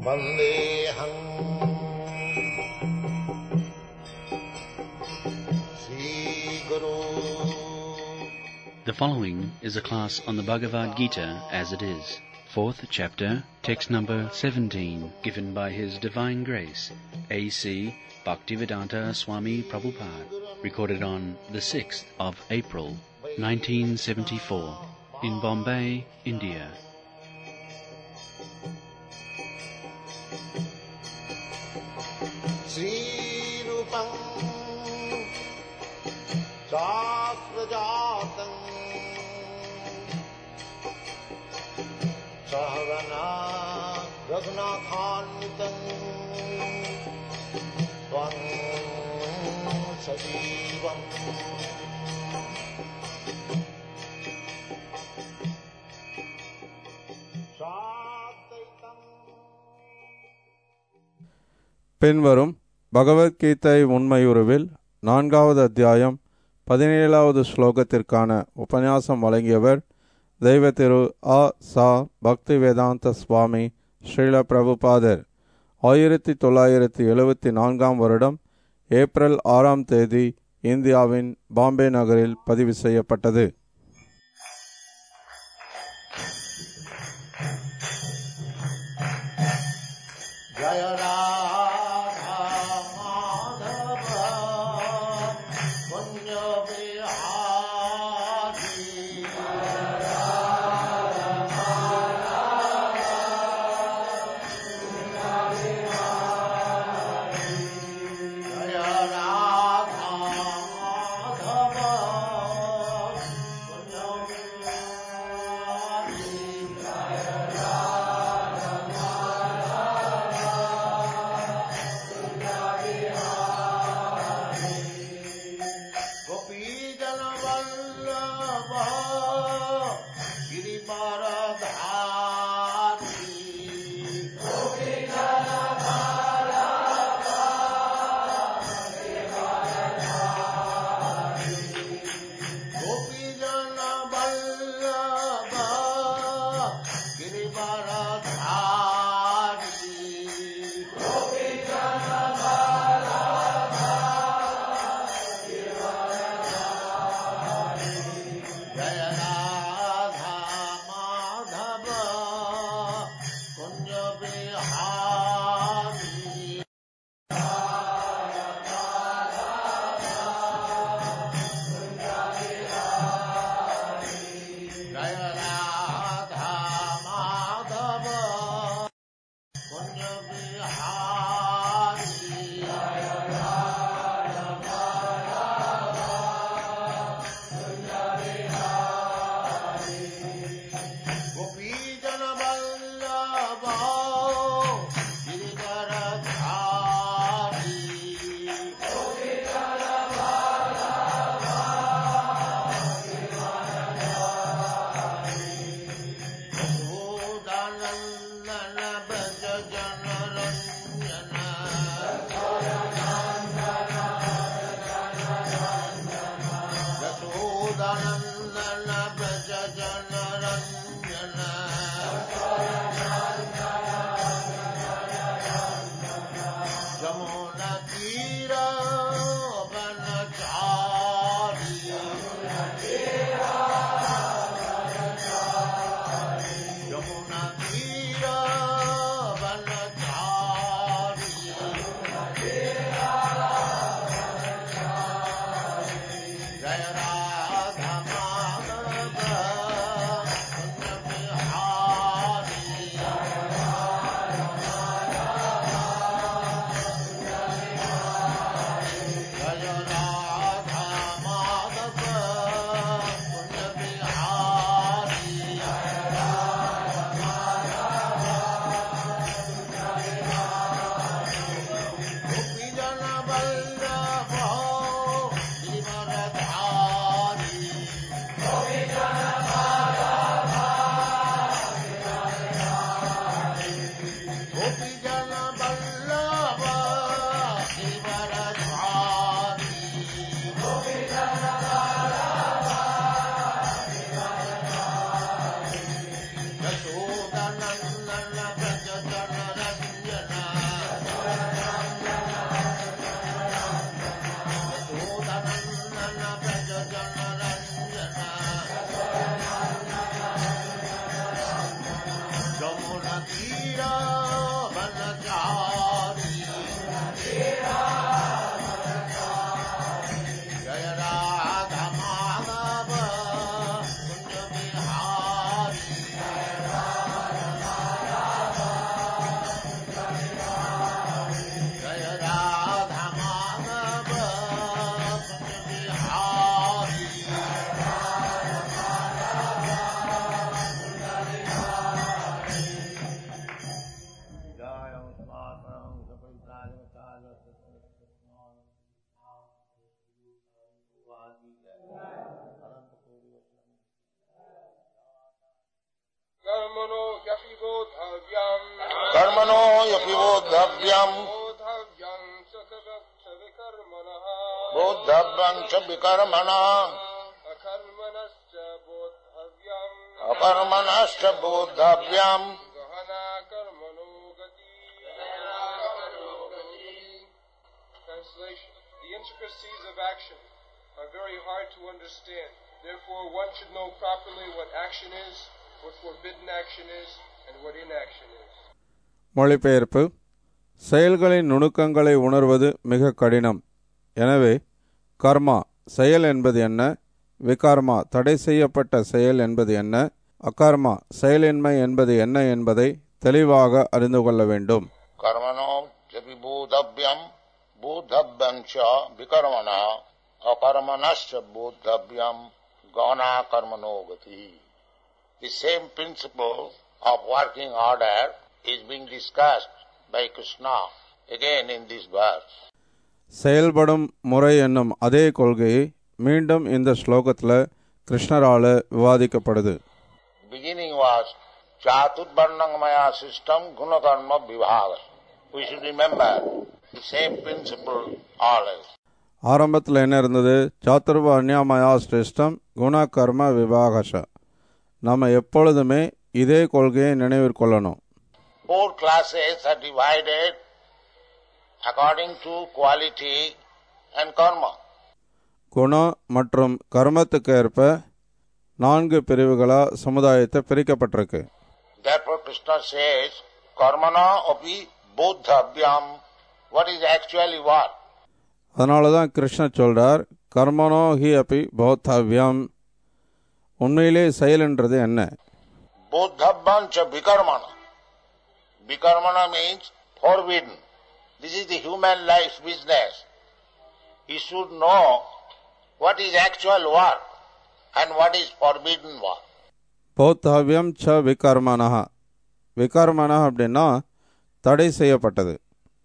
Vandeham Sri Guru. The following is a class on the Bhagavad Gita as it is. 4th chapter, text number 17, given by His Divine Grace, A.C. Bhaktivedanta Swami Prabhupada, recorded on the 6th of April, 1974, in Bombay, India. Sri Rupam Sakrajatam Sahagana Raghunathanvitam Tvam Sajivam Sadaitam. பின்வரும் பகவத்கீதை உண்மையுருவில் 4வது அத்தியாயம் 17வது ஸ்லோகத்திற்கான உபன்யாசம் வழங்கியவர் தெய்வ திரு ஆ. சா. பக்திவேதாந்த சுவாமி ஸ்ரீல பிரபுபாதர். 1974 வருடம் April 6ஆம் தேதி இந்தியாவின் பாம்பே நகரில் பதிவு செய்யப்பட்டது. कर्मणो यपि बोद्धव्यम बोद्धव्यं च विकर्मणः अकर्मणश्च बोद्धव्यम Translation: The intricacies of action are very hard to understand. Therefore, one should know properly what action is, what forbidden action is, and what inaction is. மொழிபெயர்ப்பு: செயல்களின் நுணுக்கங்களை உணர்வது மிக கடினம். எனவே கர்மா செயல் என்பது என்ன, விகர்மா தடை செய்யப்பட்ட செயல் என்பது என்ன, அகர்மா செயலின்மை என்பது என்ன என்பதை தெளிவாக அறிந்து கொள்ள வேண்டும். कर्मणो यपि बोद्धव्यम बोद्धव्यं च विकर्मणः अकर्मणश्च बोद्धव्यम गहना कर्मणो गति. The same principle of working order is being discussed by Krishna again in this verse. செயல்படும் முறை என்னும் அதே கொள்கையை மீண்டும் இந்த ஸ்லோகத்தில் கிருஷ்ணரால விவாதிக்கப்படுது. Beginning was Chaturvarnamaya system Gunakarma Vibhaga. We should remember the same principle always. ஆரம்பத்தில் என்ன இருந்தது? சாத்துர்வர்ணியமயா சிஸ்டம் குண கர்ம விபாகஷ. நம்ம எப்பொழுதுமே இதே கொள்கையை நினைவிற்கொள்ளணும். 4 classes are divided according to quality and karma. குணம் மற்றும் கர்மத்துக்கு ஏற்ப 4 பிரிவுகளா சமுதாயத்தை பிரிக்கப்பட்டிருக்கு. Therefore Krishna says karmana api bodhavyam. What is actually what? அதனால தான் கிருஷ்ணர் சொல்றார் கர்மனோ ஹி அப்பி போத்தவ்யம். உண்மையிலே செயல்ன்றது என்ன? Bodhavyam cha vikarmana. Vikarmana means forbidden. This is the human life's business. He should know what is actual work and what is forbidden work. போத்தவ்யம் ச விகர்மனா. விகர்மனா அப்படின்னா தடை செய்யப்பட்டது.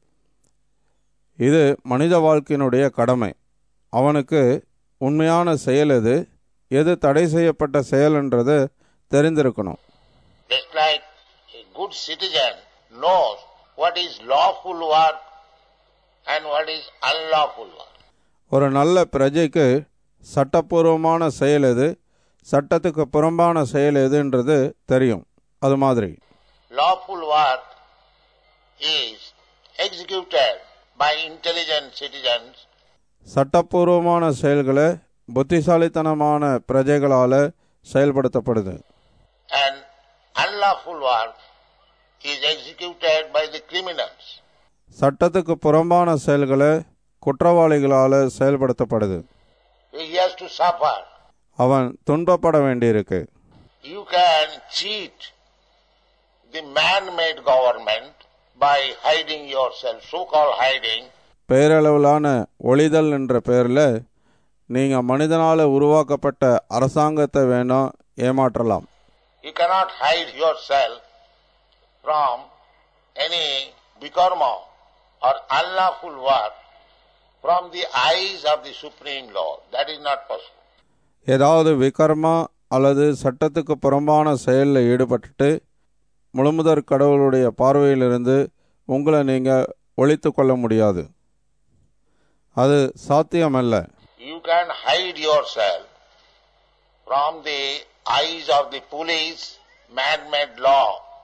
இது மனித வாழ்க்கையினுடைய கடமை. அவனுக்கு உண்மையான செயல் எது, எது தடை செய்யப்பட்ட செயல்ன்றது தெரிந்திருக்கணும். Just like a good citizen knows what is lawful work and what is unlawful work. ஒரு நல்ல பிரஜைக்கு சட்டப்பூர்வமான செயல் எது, சட்டத்துக்கு புறம்பான செயல் எதுன்றது தெரியும். அது மாதிரி Lawful work is executed by intelligent citizens. சட்டப்பூர்வமான செயல்களை புத்திசாலித்தனமான பிரஜைகளால செயல்படுத்தப்படுது. And unlawful work is executed by the criminals. சட்டத்துக்கு புறம்பான செயல்களை குற்றவாளிகளால செயல்படுத்தப்படுது. He has to suffer. அவன் துன்பப்பட வேண்டியிருக்கு. You can cheat the man-made government by hiding yourself, so-called hiding. பெயரளவிலான ஒளிதல் என்ற பெயரில் நீங்கள் மனிதனால் உருவாக்கப்பட்ட அரசாங்கத்தை வேணா ஏமாற்றலாம். You cannot hide yourself from any vikarma or unlawful work from the eyes of the Supreme Lord. That is not possible. ஏதாவது விகர்மா அல்லது சட்டத்துக்கு புறம்பான செயலில் ஈடுபட்டுட்டு முழுமுதற் கடவுளுடைய பார்வையிலிருந்து உங்களை நீங்கள் ஒளித்து கொள்ள முடியாது. அது சாத்தியமல்ல. You can hide yourself from the eyes of the police, man-made law,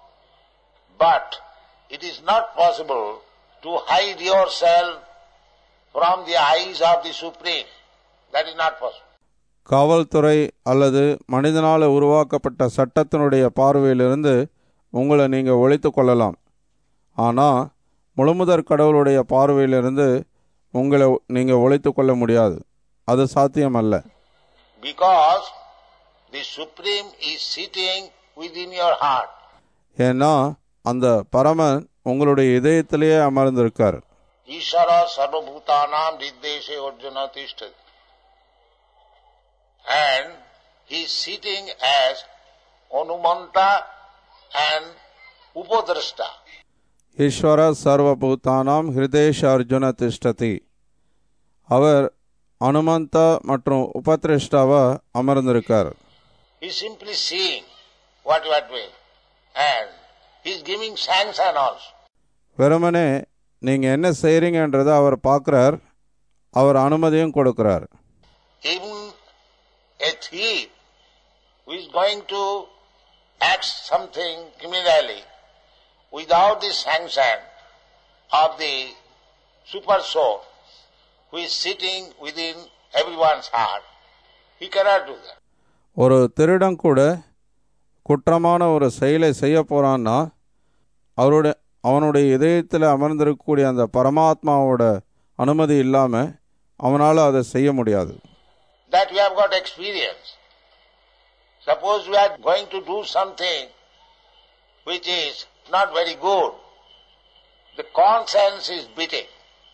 but it is not possible to hide yourself from the eyes of the Supreme. That is not possible. காவல்துறை அல்லது மனிதனால் உருவாக்கப்பட்ட சட்டத்தினுடைய பார்வையிலிருந்து உங்களை நீங்கள் ஒளித்து கொள்ளலாம். ஆனால் முழுமுதற் கடவுளுடைய பார்வையிலிருந்து உங்களை நீங்கள் ஒளித்து கொள்ள முடியாது. அது சாத்தியமல்ல. Because the Supreme is sitting within your heart. ஏன்னா அந்த பரமன் உங்களுடைய இதயத்திலேயே அமர்ந்திருக்கார். Ishara sarvabhutanam riddeshe arjuna tishtati. And he is sitting as Anumanta and Upadrashta. ஈஸ்வர சர்வபூதானாம் ஹிருதேஷ அர்ஜுன திஷ்டதி. அவர் அனுமந்த மற்றும் உபதிருஷ்டாவ அமர்ந்திருக்கார். He is simply seeing what you are doing and he is giving sanction also. வெறுமனே நீங்க என்ன செய்றீங்கன்றதை அவர் பார்க்கிறார், அவர் அனுமதியும் கொடுக்கிறார். Even a thief who is going to act something criminally without the sanction of the super soul who is sitting within everyone's heart, he cannot do that. ஒரு திருடன் கூட குற்றமான ஒரு செயலை செய்ய போறான்னா அவனுடைய இதயத்தில் அமர்ந்திருக்கக்கூடிய அந்த பரமாத்மாவோட அனுமதி இல்லாம அவனால அதை செய்ய முடியாது. That we have got experience. Suppose we are going to do something which is not very good. The conscience is beating.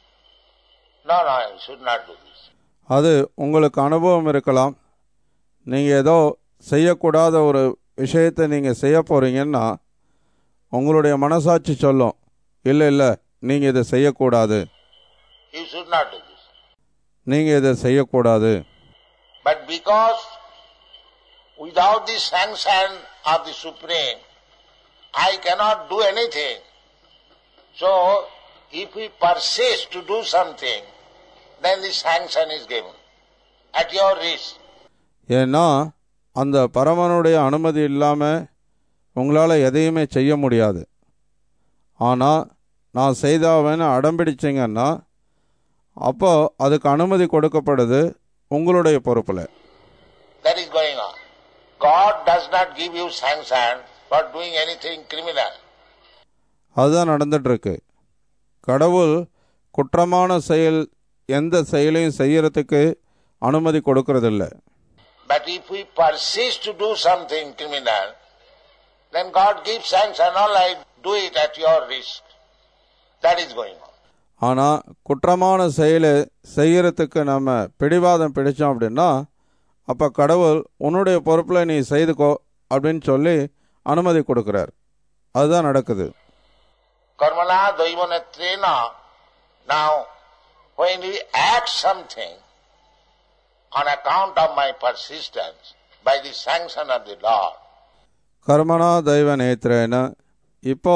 No, I should not do this. அது உங்களுக்கு அனுபவம் இருக்கலாம். நீங்கள் ஏதோ செய்யக்கூடாத ஒரு விஷயத்தை நீங்கள் செய்ய போகிறீங்கன்னா உங்களுடைய மனசாட்சி சொல்லும், இல்லை இல்லை நீங்கள் இதை செய்யக்கூடாது, You should not do this. நீங்கள் இதை செய்யக்கூடாது. But because without the sanction of the Supreme, I cannot do anything. So, if we persist to do something, then the sanction is given at your risk. ஏன்னா அந்த பரமனுடைய அனுமதி இல்லாமல் உங்களால் எதையுமே செய்ய முடியாது. ஆனால் நான் செய்தாவேன்னு அடம்பிடிச்சிங்கன்னா அப்போ அதுக்கு அனுமதி கொடுக்கப்படுது உங்களுடைய பொறுப்பில். That is going on. God does not give you sanction for doing anything criminal. அதுதான் நடந்துட்டுருக்கு. கடவுள் குற்றமான செயல் எந்த செயலையும் செய்யறதுக்கு அனுமதி கொடுக்கறதில்லை. But if we persist to do something criminal, then God gives sanction, all right, do it at your risk. That is going on. ஆனால் குற்றமான செயலை செய்யறதுக்கு நம்ம பிடிவாதம் பிடிச்சோம் அப்படின்னா அப்போ கடவுள் உன்னுடைய பொறுப்பில் நீ செய்துக்கோ அப்படின்னு சொல்லி அனுமதி கொடுக்கிறார். அதுதான் நடக்குது. Karmana daivanetrena. Now, when we act something on account of my persistence by the sanction of the Lord, கர்மனா தெய்வ நேத்திரேன, இப்போ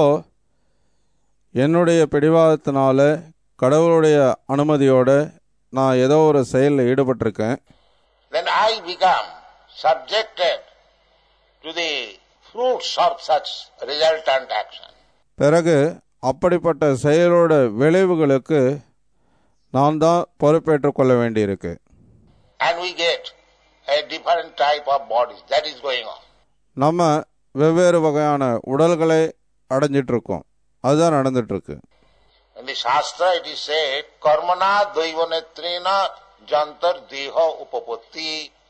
என்னுடைய பிடிவாதத்தினால கடவுளுடைய அனுமதியோட நான் ஏதோ ஒரு செயலில் ஈடுபட்டிருக்கேன். then I become subjected to the fruits of such resultant action. பிறகு அப்படிப்பட்ட செயலோட விளைவுகளுக்கு நான் தான் பொறுப்பேற்றுக் கொள்ள வேண்டியிருக்கு. And we get a different type of bodies. That is going on. நம்ம வெவ்வேறு வகையான உடல்களை அடைஞ்சிட்டு இருக்கோம். அதுதான் நடந்துட்டு இருக்கு. In the Shastra it is said, Karmana daivanetrena jantar deha upapatti.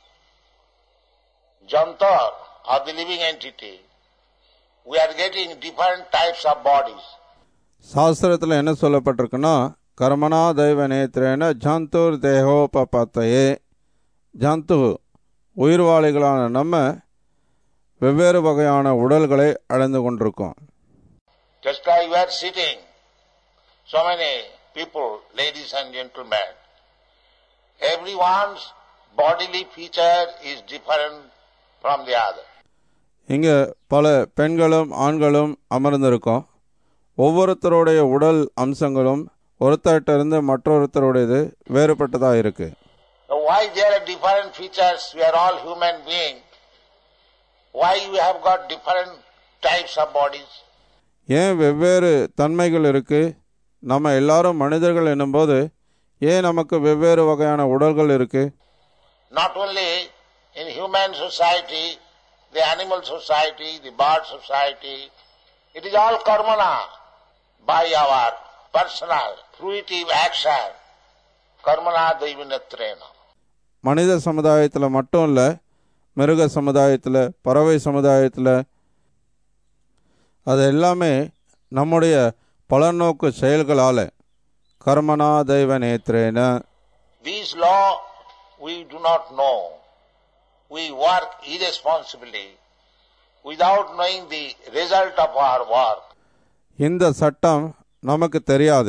Jantar of the living entity. We are getting different types of bodies. சாஸ்திரத்தில் என்ன சொல்லப்பட்டிருக்குன்னா, கர்மனா தெய்வ நேத்திரேன ஜந்துர் தேகோபத்தையே. ஜந்து உயிர்வாளிகளான நம்ம வெவ்வேறு வகையான உடல்களை அடைந்து கொண்டிருக்கோம். Just like we are sitting, so many people, ladies and gentlemen, everyone's bodily feature is different from the other. இங்கே பல பெண்களும் ஆண்களும் அமர்ந்திருக்கோம். ஒவ்வொருத்தருடைய உடல் அம்சங்களும் ஒருத்தரிட்டிருந்து மற்றொருத்தருடையது வேறுபட்டதாக இருக்கு. Why there are different features? We are all human beings. Why we have got different types of bodies? ஏன் வெவ்வேறு தன்மைகள் இருக்கு? நம்ம எல்லாரும் மனிதர்கள் என்னும்போது ஏன் நமக்கு வெவ்வேறு வகையான உடல்கள் இருக்கு? Not only in human society, the animal society, the bird society, it is all karmana by our personal fruitive action. Karmana daivanetrena. மனித சமுதாயத்தில் மட்டும் இல்லை, மிருக சமுதாயத்தில், பறவை சமுதாயத்தில், அது எல்லாமே நம்முடைய பலநோக்கு செயல்களால் கர்மனா தெய்வ நேத்திரேன. These law we do not know. We work irresponsibly without knowing the result of our work. இந்த சட்டம் நமக்கு தெரியாது.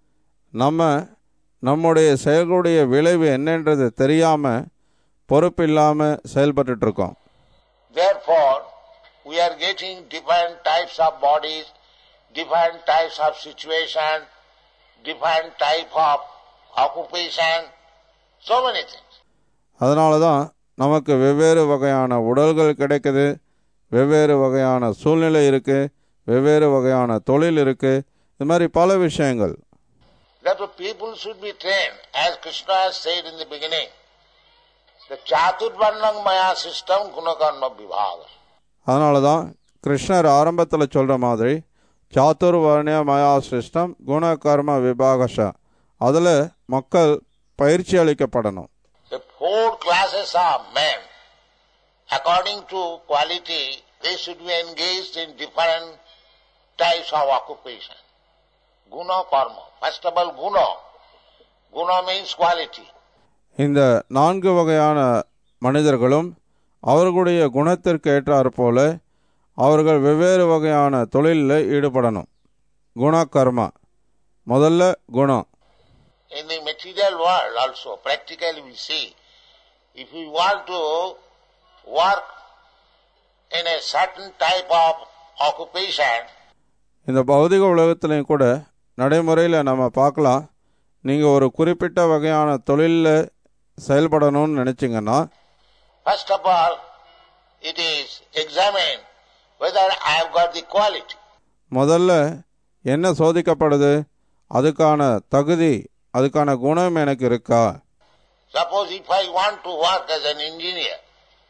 நம்முடைய செயல்களுடைய விளைவு என்னன்றது தெரியாமல் பொறுப்பில்லாமல் செயல்பட்டு இருக்கோம். Therefore, we are getting different types of bodies, different types of situation, different type of occupation, so many things. அதனால தான் நமக்கு வெவ்வேறு வகையான உடல்கள் கிடைக்குது, வெவ்வேறு வகையான சூழ்நிலை இருக்குது, வெவ்வேறு வகையான தொழில் இருக்குது, இது மாதிரி பல விஷயங்கள். Therefore, people should be trained, as Krishna has said in the beginning, the Chaturvarnam Maya system Gunakarma Vibhaga. அதனால தான் கிருஷ்ணர் ஆரம்பத்தில் சொல்கிற மாதிரி சாத்துர்வர்ணிய மயா சிஸ்டம் குணகர்ம விபாகஷ, அதில் மக்கள் பயிற்சி அளிக்கப்படணும். The 4 classes of men, according to quality, they should be engaged in different types of occupation. Guna karma. First of all, guna. Guna means quality. இந்த 4 வகையான மனிதர்களும் அவர்களுடைய குணத்திற்கு ஏற்றாற் போல அவர்கள் வெவ்வேறு வகையான தொழிலில் ஈடுபடணும். குண கர்மா, முதல்ல குணம். In the material world also, practically we see, if we want to work in a certain type of occupation, இந்த பௌதிக உலகத்திலையும் கூட நடைமுறையில் நம்ம பார்க்கலாம். நீங்கள் ஒரு குறிப்பிட்ட வகையான தொழிலில் செயல்படணும்னு நினச்சிங்கன்னா, first of all, it is examined whether I have got the quality. முதல்ல என்ன சோதிக்கப்படுது? அதுக்கான தகுதி, அதுக்கான குணம் எனக்கு இருக்கா? Suppose if I want to work as an engineer,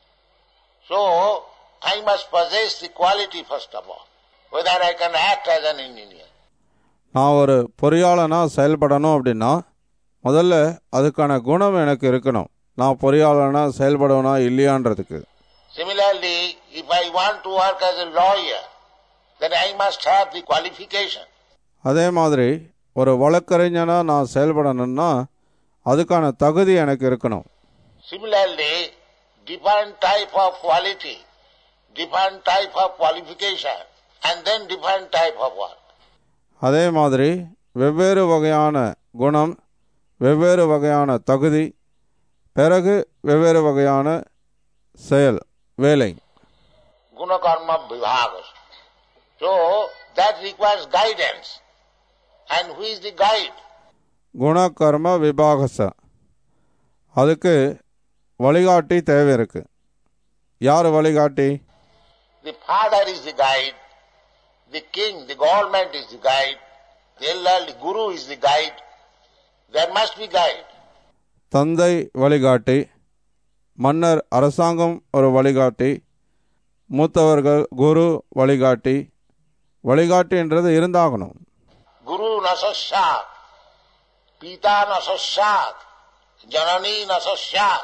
so I must possess the quality first of all, whether I can act as an engineer. நான் ஒரு பொறியாளனாக செயல்படணும் அப்படின்னா முதல்ல அதுக்கான குணம் எனக்கு இருக்கணும். நான் பொறியாளனாக செயல்படணும்னா இல்லையான்றதுக்கு. Similarly, if I want to work as a lawyer, then I must have the qualification. அதே மாதிரி ஒரு வழக்கறிஞனாக நான் செயல்படணும்னா அதுக்கான தகுதி எனக்கு இருக்கணும். Similarly, different type of quality, different type of qualification, and then different type of work. அதே மாதிரி வெவ்வேறு வகையான குணம், வெவ்வேறு வகையான தகுதி, பிறகு வெவ்வேறு வகையான செயல், வேலை. Gunakarma Vibhaga. So that requires guidance. And who is the guide? குண கர்ம விபாகச, அதுக்கு வழிகாட்டி தேவை இருக்கு. யார் வழிகாட்டி? The father is the guide, the king, the government is the guide, the elderly guru is the guide. There must be guide. தந்தை வழிகாட்டி, மன்னர் அரசாங்கம் ஒரு வழிகாட்டி, மூத்தவர்கள் குரு வழிகாட்டி, வழிகாட்டின்றது இருந்தாகணும். Guru nasasyat, pita nasasyat, janani nasasyat.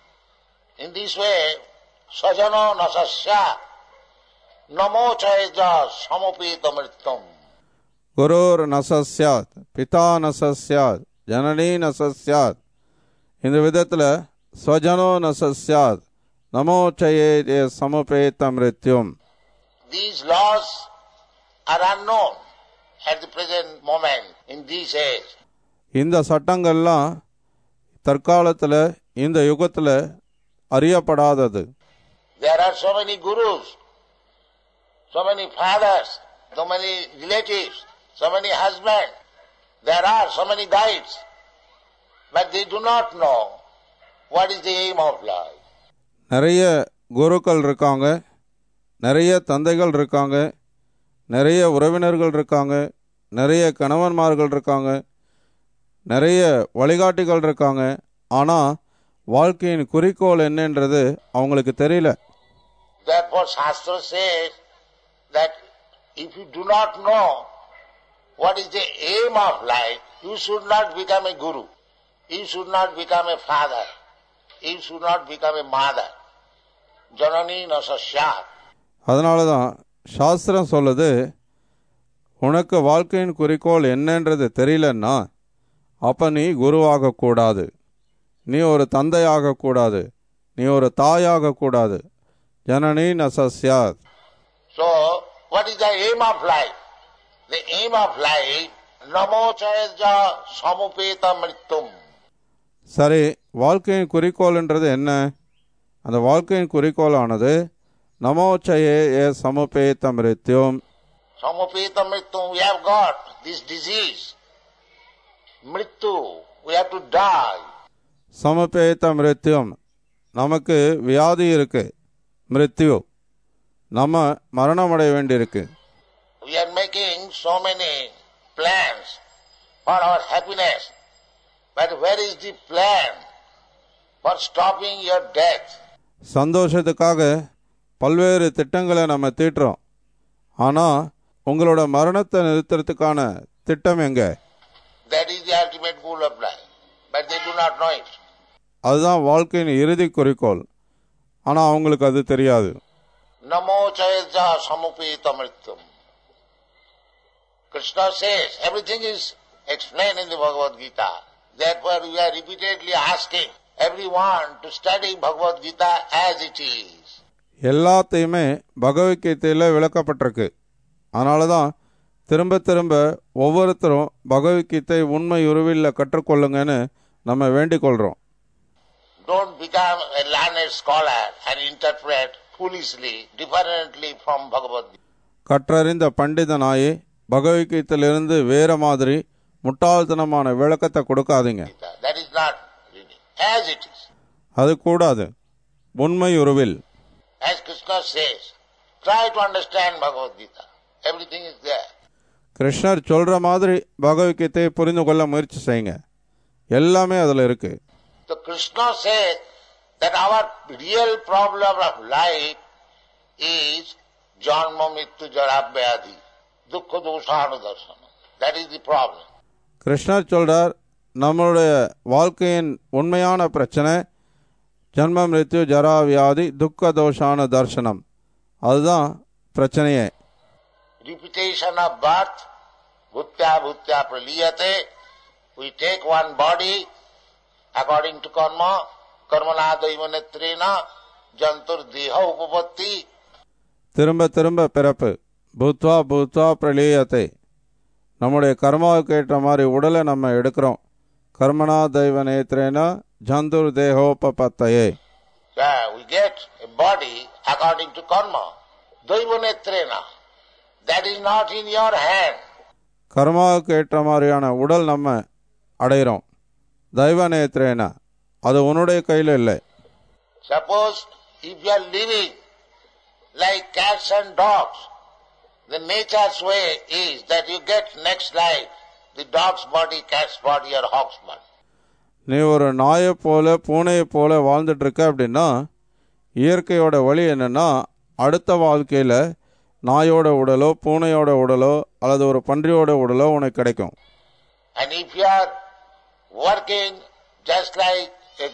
In this way, sajano nasasyat, namo chayaja samopita mrityam. குருர் நசஸ்யாத், பிதா நசஸ்யாத், ஜனனி நசஸ்யாத். இந்த விதத்தில் ஸ்வஜனோ நசஸ்யாத், நமோச்சயே சமுபேத மிருத்யும். These laws are unknown at the present moment in this age. இந்த சட்டங்கள்லாம் தற்காலத்தில் இந்த யுகத்தில் அறியப்படாதது. There are so many gurus, so many fathers, so many relatives, so many husbands. There are so many guides, but they do not know what is the aim of life. நிறைய குருக்கள் இருக்காங்க, நிறைய தந்தைகள் இருக்காங்க, நிறைய உறவினர்கள் இருக்காங்க, நிறைய கணவன்மார்கள் இருக்காங்க, நிறைய வழிகாட்டிகள் இருக்காங்க. ஆனால் வாழ்க்கையின் குறிக்கோள் என்னன்றது அவங்களுக்கு தெரியல. Therefore Shastra says that if you do not know what is the aim of life, you should not become a guru, you should not become a father, you should not become a mother. Janani nasasyat. அதனால தான் சாஸ்திரம் சொல்லுது, உனக்கு வாழ்க்கையின் குறிக்கோள் என்னன்றது தெரியலன்னா அப்போ நீ குருவாகக்கூடாது, நீ ஒரு தந்தையாகக்கூடாது, நீ ஒரு தாயாகக்கூடாது. Janani நசஸ்யாத். So, what is the aim of life? the aim of life, namo chayaja samupeta mrityum. சரி, வாழ்க்கையின் குறிக்கோள்ன்றது என்ன? அந்த வாழ்க்கையின் குறிக்கோளானது நமோச்சயே சமுபேத மிருத்யும். Samupeta mrityum, we have got this disease. Mrityu, we have to die. சமுபேத மிருத்யும், நமக்கு வியாதி இருக்கு. மிருத்யு, நம்ம மரணம் அடைய வேண்டியிருக்கு. We are making so many plans for our happiness, but where is the plan for stopping your death? சந்தோஷத்துக்காக பல்வேறு திட்டங்களை நம்ம தீட்டுறோம். ஆனால் உங்களோட மரணத்தை நிறுத்துறதுக்கான திட்டம் எங்க? That is the ultimate goal of life, but they do not know it. அதுதான் வாழ்க்கையின் இறுதி குறிக்கோள். ஆனால் அவங்களுக்கு அது தெரியாது. Namo chayaja samupeta mrityum. Krishna says everything is explained in the Bhagavad Gita. Therefore we are repeatedly asking everyone to study Bhagavad Gita as it is. எல்லாத்தையுமே பகவத்கீதையில் விளக்கப்பட்டிருக்கு. அதனால தான் திரும்ப திரும்ப ஒவ்வொருத்தரும் பகவத்கீதை உண்மை உருவில் கற்றுக்கொள்ளுங்கன்னு நம்ம வேண்டிக் கொள்கிறோம். Don't become a learned scholar and interpret foolishly, differently from Bhagavad Gita. கற்றறிந்த பண்டிதனாயே பகவத்கீதையிலிருந்து வேற மாதிரி முட்டாள்தனமான விளக்கத்தை கொடுக்காதீங்க. That is not reading. As it is. அது கூடாது. உண்மை உருவில். As Krishna says, try to understand Bhagavad Gita. Everything is there. கிருஷ்ணர் சொல்ற மாதிரி பகவத்கீதையை புரிந்து கொள்ள முயற்சி செய்யுங்க. எல்லாமே அதில் இருக்கு. So Krishna says that our real problem of life is janma mrityu jara vyadhi dukkha doshana darsana. That is the problem. கிருஷ்ணர் சொல்றார், நம்மளுடைய வாழ்க்கையின் உண்மையான பிரச்சனை ஜன்ம மிருத்யு ஜரா வியாதி துக்க தோஷான தர்சனம். அதுதான் பிரச்சனையே. Repetition of birth, bhutya bhutya praliyate. We take one body according to karma, karmana daivanetrena jantur deha upapatti. திரும்ப திரும்ப பிறப்பு, பூத்வா பூத்வா பிரலீயத்தை. நம்முடைய கர்மாவுக்கு ஏற்ற மாதிரி உடலை நம்ம எடுக்கிறோம். கர்மனா தெய்வ நேத்ரேனா ஜந்துர் தேகோபபத்தையே. We get a body according to karma, daivanetrena. That is not in your hand. கர்மாவுக்கு ஏற்ற மாதிரியான உடல் நம்ம அடைகிறோம். தெய்வ நேத்ரேனா, அது உன்னுடைய கையில் இல்லை. Suppose if you are living like cats and dogs, the nature's way is that you get next life the dog's body, cat's body or hawk's body. நீ ஒரு நாயை போல பூனையை போல வாழ்ந்துட்டு இருக்க அப்படின்னா இயற்கையோட வழி என்னன்னா அடுத்த வாழ்க்கையில் நாயோட உடலோ பூனையோட உடலோ அல்லது ஒரு பன்றியோட உடலோ உனக்கு கிடைக்கும். And if you are working just like a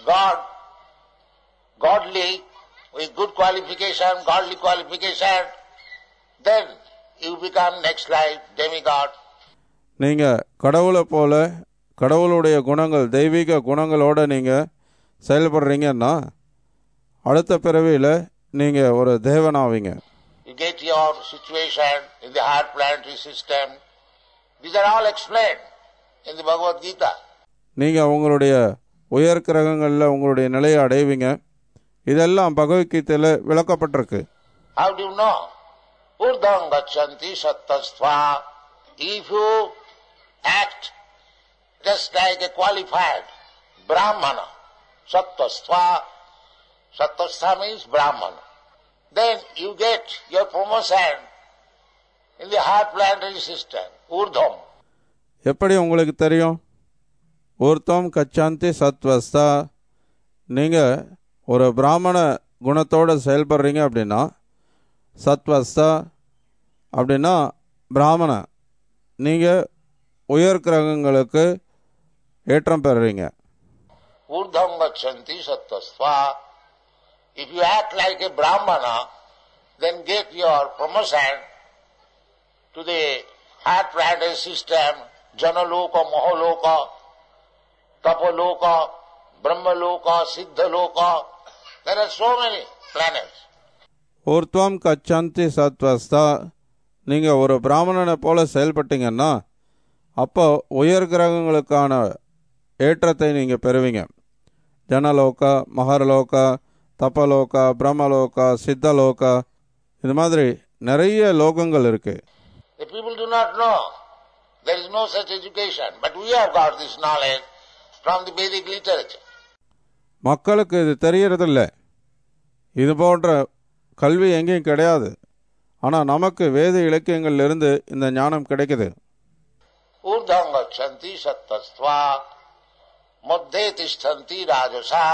godly, with good qualification, godly qualification, then you become next life demigod. நீங்கள் கடவுளை போல கடவுளுடைய குணங்கள் தெய்வீக குணங்களோட நீங்கள் செயல்படுறீங்கன்னா அடுத்த பிறவியில் நீங்கள் ஒரு தேவனாவீங்க. You get your situation in the heart planetary system. These are all explained in the Bhagavad Gita. நீங்கள் உங்களுடைய உயர் கிரகங்களில் உங்களுடைய நிலையை அடைவீங்க. இதெல்லாம் பகவத்கீதையில் விளக்கப்பட்டிருக்கு. How do you know? Urdham gachanti sattvastva. If you act just like a qualified Brahmana, sattvastva means Brahmana, then you get your promotion in the heart planetary system, Urdham. எப்படி உங்களுக்கு தெரியும்? ஊர்த்தம் கச்சாந்தி சத்வஸ்தா. நீங்கள் ஒரு பிராமண குணத்தோடு செயல்படுறீங்க அப்படின்னா சத்வஸ்தா அப்படின்னா பிராமண, நீங்கள் உயர் கிரகங்களுக்கு ஏற்றம் பெறுறீங்க. Urdham gachanti sattvastva. If you act like a Brahmana, then get your promotion to the heart planetary system, Janaloka, Mahaloka, Tapaloka, Brahmaloka, Siddhaloka. There are so many planets. ஊர்த்வம் கச்சாந்தி சத்வஸ்தா. நீங்கள் ஒரு பிராமணனை போல செயல்பட்டீங்கன்னா அப்போ உயர் கிரகங்களுக்கான ஏற்றத்தை நீங்கள் பெறுவீங்க. ஜனலோகா, மகரலோகா, தப்பலோகா, பிரம்மலோகா, சித்தலோகா, இது மாதிரி நிறைய லோகங்கள் இருக்கு. The people do not know. There is no such education. But we have got this knowledge from the Vedic literature. மக்களுக்கு இது தெரியறதில்ல. இது போன்ற கல்வி எங்கேயும் கிடையாது. ஆனால் நமக்கு வேத இலக்கியங்களிலிருந்து இந்த ஞானம் கிடைக்குது. Urdham gachanti sattvastva madhye tishtanti rajasa.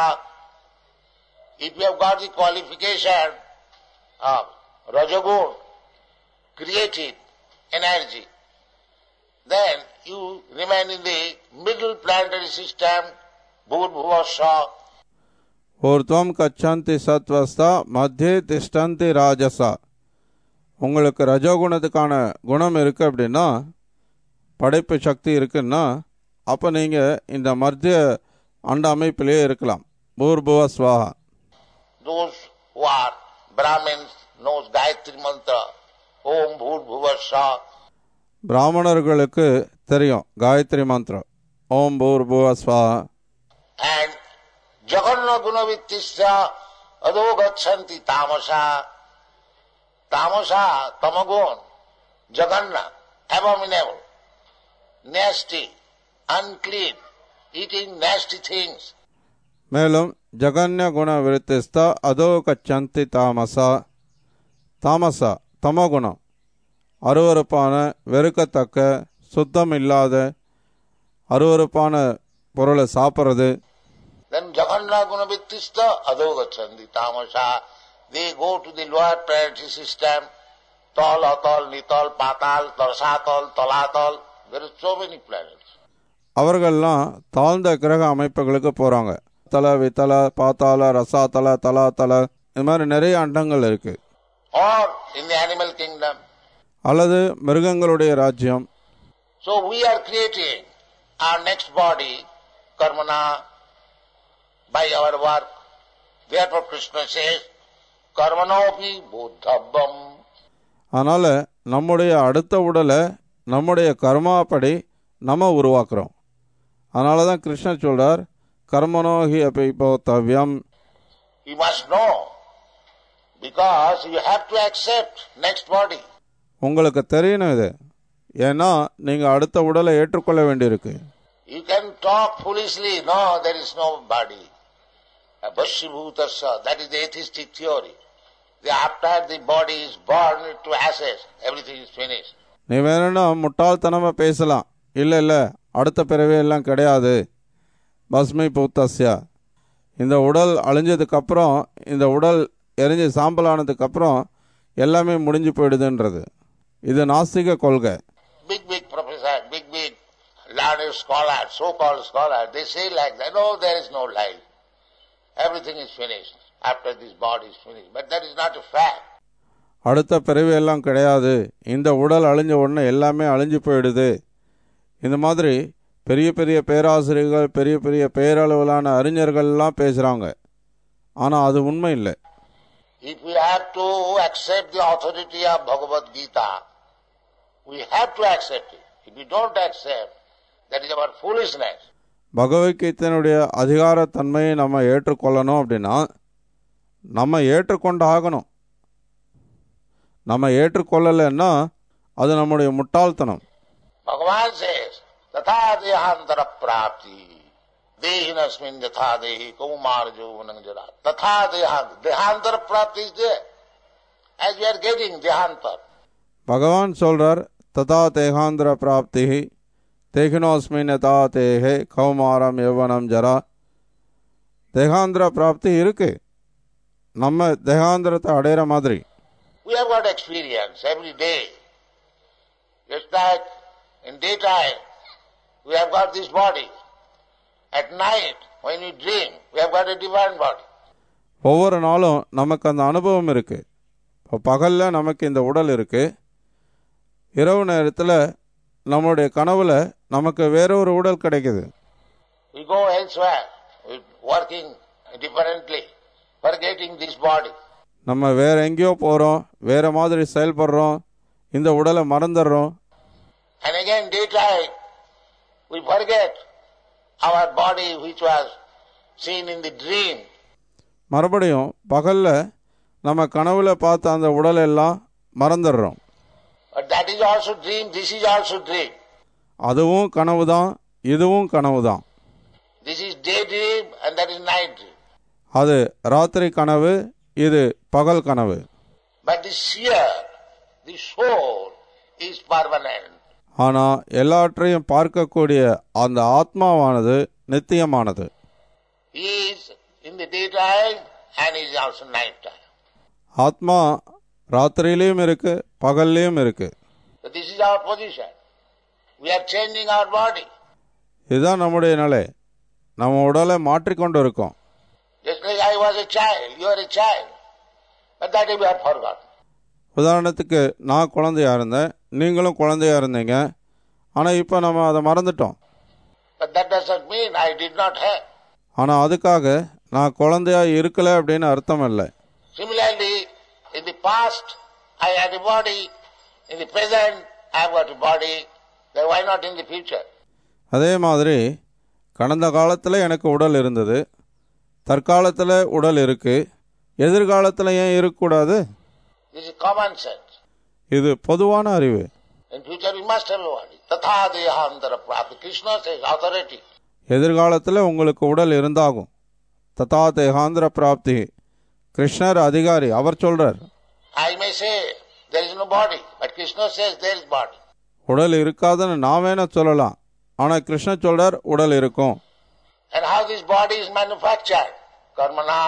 If you have got the qualification of rajagun, creative energy, then you remain in the middle planetary system, bhuvasva. ஊர்த்வம் கச்சந்தி சத்வஸ்தா மத்தியே திஷ்டந்தி ராஜசா. உங்களுக்கு ரஜோகுணத்துக்கான குணம் இருக்குது அப்படின்னா, படைப்பு சக்தி இருக்குன்னா, அப்போ நீங்கள் இந்த மத்திய அண்ட அமைப்பிலேயே இருக்கலாம். பூர்புவ ஸ்வாஹா. Those who are Brahmins knows Gayatri mantra, Om Bhurбhuvasva. பிராமணர்களுக்கு தெரியும் காயத்ரி மந்திரம், ஓம் பூர்புவ ஸ்வாஹா. And Jaganna Gunavittisya Adho Gachanti Tamasa. Tamasa, Tamagun, Jaganna, abominable, nasty, unclean, eating nasty things. மேலும் ஜகன்ய குண விருத்திஸ்தா அதோ கச்சந்தி தாமசா. தாமசா தமோகுணம், அருவருப்பான, வெறுக்கத்தக்க, சுத்தம் இல்லாத, அருவருப்பான பொருளை சாப்பிட்றது. Then Jaganna Gunavittisya Adho Gachanti Tamasa. They go to the lower planetary system, Tal, Atal, Nital, Patal, Tarsatal, Talatal. There are so many planets. அவர்கள்லாம் தாழ்ந்த கிரக அமைப்புகளுக்கு போகிறாங்க. தல, வித்தல, பாத்தால, ரசாத்தல, தலாத்தல, இது மாதிரி நிறைய அண்டங்கள் இருக்கு. Or in the animal kingdom. அல்லது மிருகங்களுடைய ராஜ்யம். So we are creating our next body, karmana, by our work. Therefore Krishna says, karmanopi buddhabam. அதனால் நம்முடைய அடுத்த உடலை நம்முடைய கர்மாப்படி நம்ம உருவாக்குறோம். அதனால தான் கிருஷ்ணர் சொல்றார், கர்மனோஹி அப்பி போத்தவ்யம். You must know, because you have to accept next body. உங்களுக்கு தெரியணும் இது, ஏன்னா நீங்கள் அடுத்த உடலை ஏற்றுக்கொள்ள வேண்டியிருக்கு. You can talk foolishly, no, there is no body. Bhashibhutasya, that is the atheistic theory. After the body is burned to ashes, everything is finished. நீ வேணும்னா முட்டாள்தனமாக பேசலாம், இல்லை இல்லை அடுத்த பிறவையெல்லாம் கிடையாது, பஸ்மை பூத்தஸ்யா, இந்த உடல் அழிஞ்சதுக்கப்புறம், இந்த உடல் எரிஞ்சு சாம்பலானதுக்கப்புறம் எல்லாமே முடிஞ்சு போயிடுதுன்றது. இது நாஸ்திக கொள்கை. Big professor, big learned scholar, so-called scholar, they say like that, no, there is no life. Everything is finished after this body is finished. But that is not a fact. அடுத்த பிறவி எல்லாம் கிடையாது, இந்த உடல் அழிஞ்ச உடனே எல்லாமே அழிஞ்சு போயிடுது. இந்த மாதிரி பெரிய பெரிய பேராசிரியர்கள், பெரிய பெரிய பேரளவிலான அறிஞர்கள்லாம் பேசுகிறாங்க. ஆனால் அது உண்மை இல்லை. If we have to accept the authority of Bhagavad Gita, we have to accept it. If we don't accept, that is our foolishness. பகவத்கீதையினுடைய அதிகாரத்தன்மையை நம்ம ஏற்றுக்கொள்ளணும் அப்படின்னா நம்ம ஏற்றுக்கொண்டு ஆகணும். நம்ம ஏற்றுக்கொள்ளலைன்னா அது நம்முடைய முட்டாள்தனம். Bhagavan says, Tatha dehantara prapti dehinasmin yatha dehi kaumarjo vananjara. Tatha dehantara prapti is there. As we are getting dehantar. பகவான் சொல்றார், ததா தேகாந்திர பிராப்தி தேகினோஸ்மின் யதா தேஹே கௌமாரம் யௌவனம் ஜரா. தேகாந்திர பிராப்தி இருக்கு, நம்ம தேகாந்திரத்தை அடையிற மாதிரி. We have got experience every day. Just like in daytime, we have got this body. At night, when we dream, we have got a divine body. ஒவ்வொரு நாளும் நமக்கு அந்த அனுபவம் இருக்கு. இப்போ பகலில் நமக்கு இந்த உடல் இருக்கு, இரவு நேரத்தில் நம்முடைய கனவுல நமக்கு வேறொரு உடல் கிடைக்குது. We go elsewhere, working differently, forgetting this body. நம்ம வேற எங்கேயோ போகிறோம், வேற மாதிரி செயல்படுறோம், இந்த உடலை மறந்துடுறோம். And again daytime we forget our body which was seen in the dream. மறுபடியும் பகல்ல நம்ம கனவுல பார்த்த அந்த உடல் எல்லாம் மறந்துடுறோம். But that is also dream, this is also dream. அதுவும் கனவு தான், இதுவும் கனவு தான். This is day dream and that is night dream. அது ராத்திரி கனவு, இது பகல் கனவு. But the seer, the soul is permanent. ஆனா எல்லாற்றையும் பார்க்கக்கூடிய அந்த ஆத்மாவானது நித்தியமானது. He is in the daytime and he is also night time. ஆத்மா ராத்திரியிலையும் இருக்கு, பகல்லையும் இருக்கு. So this is our position. We are changing our body. இதுதான் நம்முடைய நிலை. நம்ம உடலை மாற்றிக்கொண்டு இருக்கோம். Just like I was a child, you are a child. But that we have forgotten. உதாரணத்துக்கு நான் குழந்தையா இருந்தேன், நீங்களும் குழந்தையா இருந்தீங்க. ஆனா இப்ப நம்ம அதை மறந்துட்டோம். But that doesn't mean I did not have. ஆனா அதுக்காக நான் குழந்தையா இருக்கல அப்படின்னு அர்த்தம் இல்லை. Similarly, in the past I had a body, in the present I have got a body, then why not in the future? அதே மாதிரி கடந்த காலத்தில் எனக்கு உடல் இருந்தது, தற்காலத்தில் உடல் இருக்கு, எதிர்காலத்தில் ஏன் இருக்கக்கூடாது? This is common sense. இது பொதுவான அறிவு. In future we must have a body. Tatha dehandara prapti. Krishna says authority. எதிர்காலத்தில் உங்களுக்கு உடல் இருந்தாகும். ததா தேகாந்திர பிராப்தி. கிருஷ்ணர் அதிகாரி, அவர் சொல்றார். I may say there is no body, but Krishna says there is body. உடல் இருக்காதுன்னு நான் வேணா சொல்லலாம், ஆனா கிருஷ்ணர் சொல்றார் உடல் இருக்கும். And how this body is manufactured? Karmana,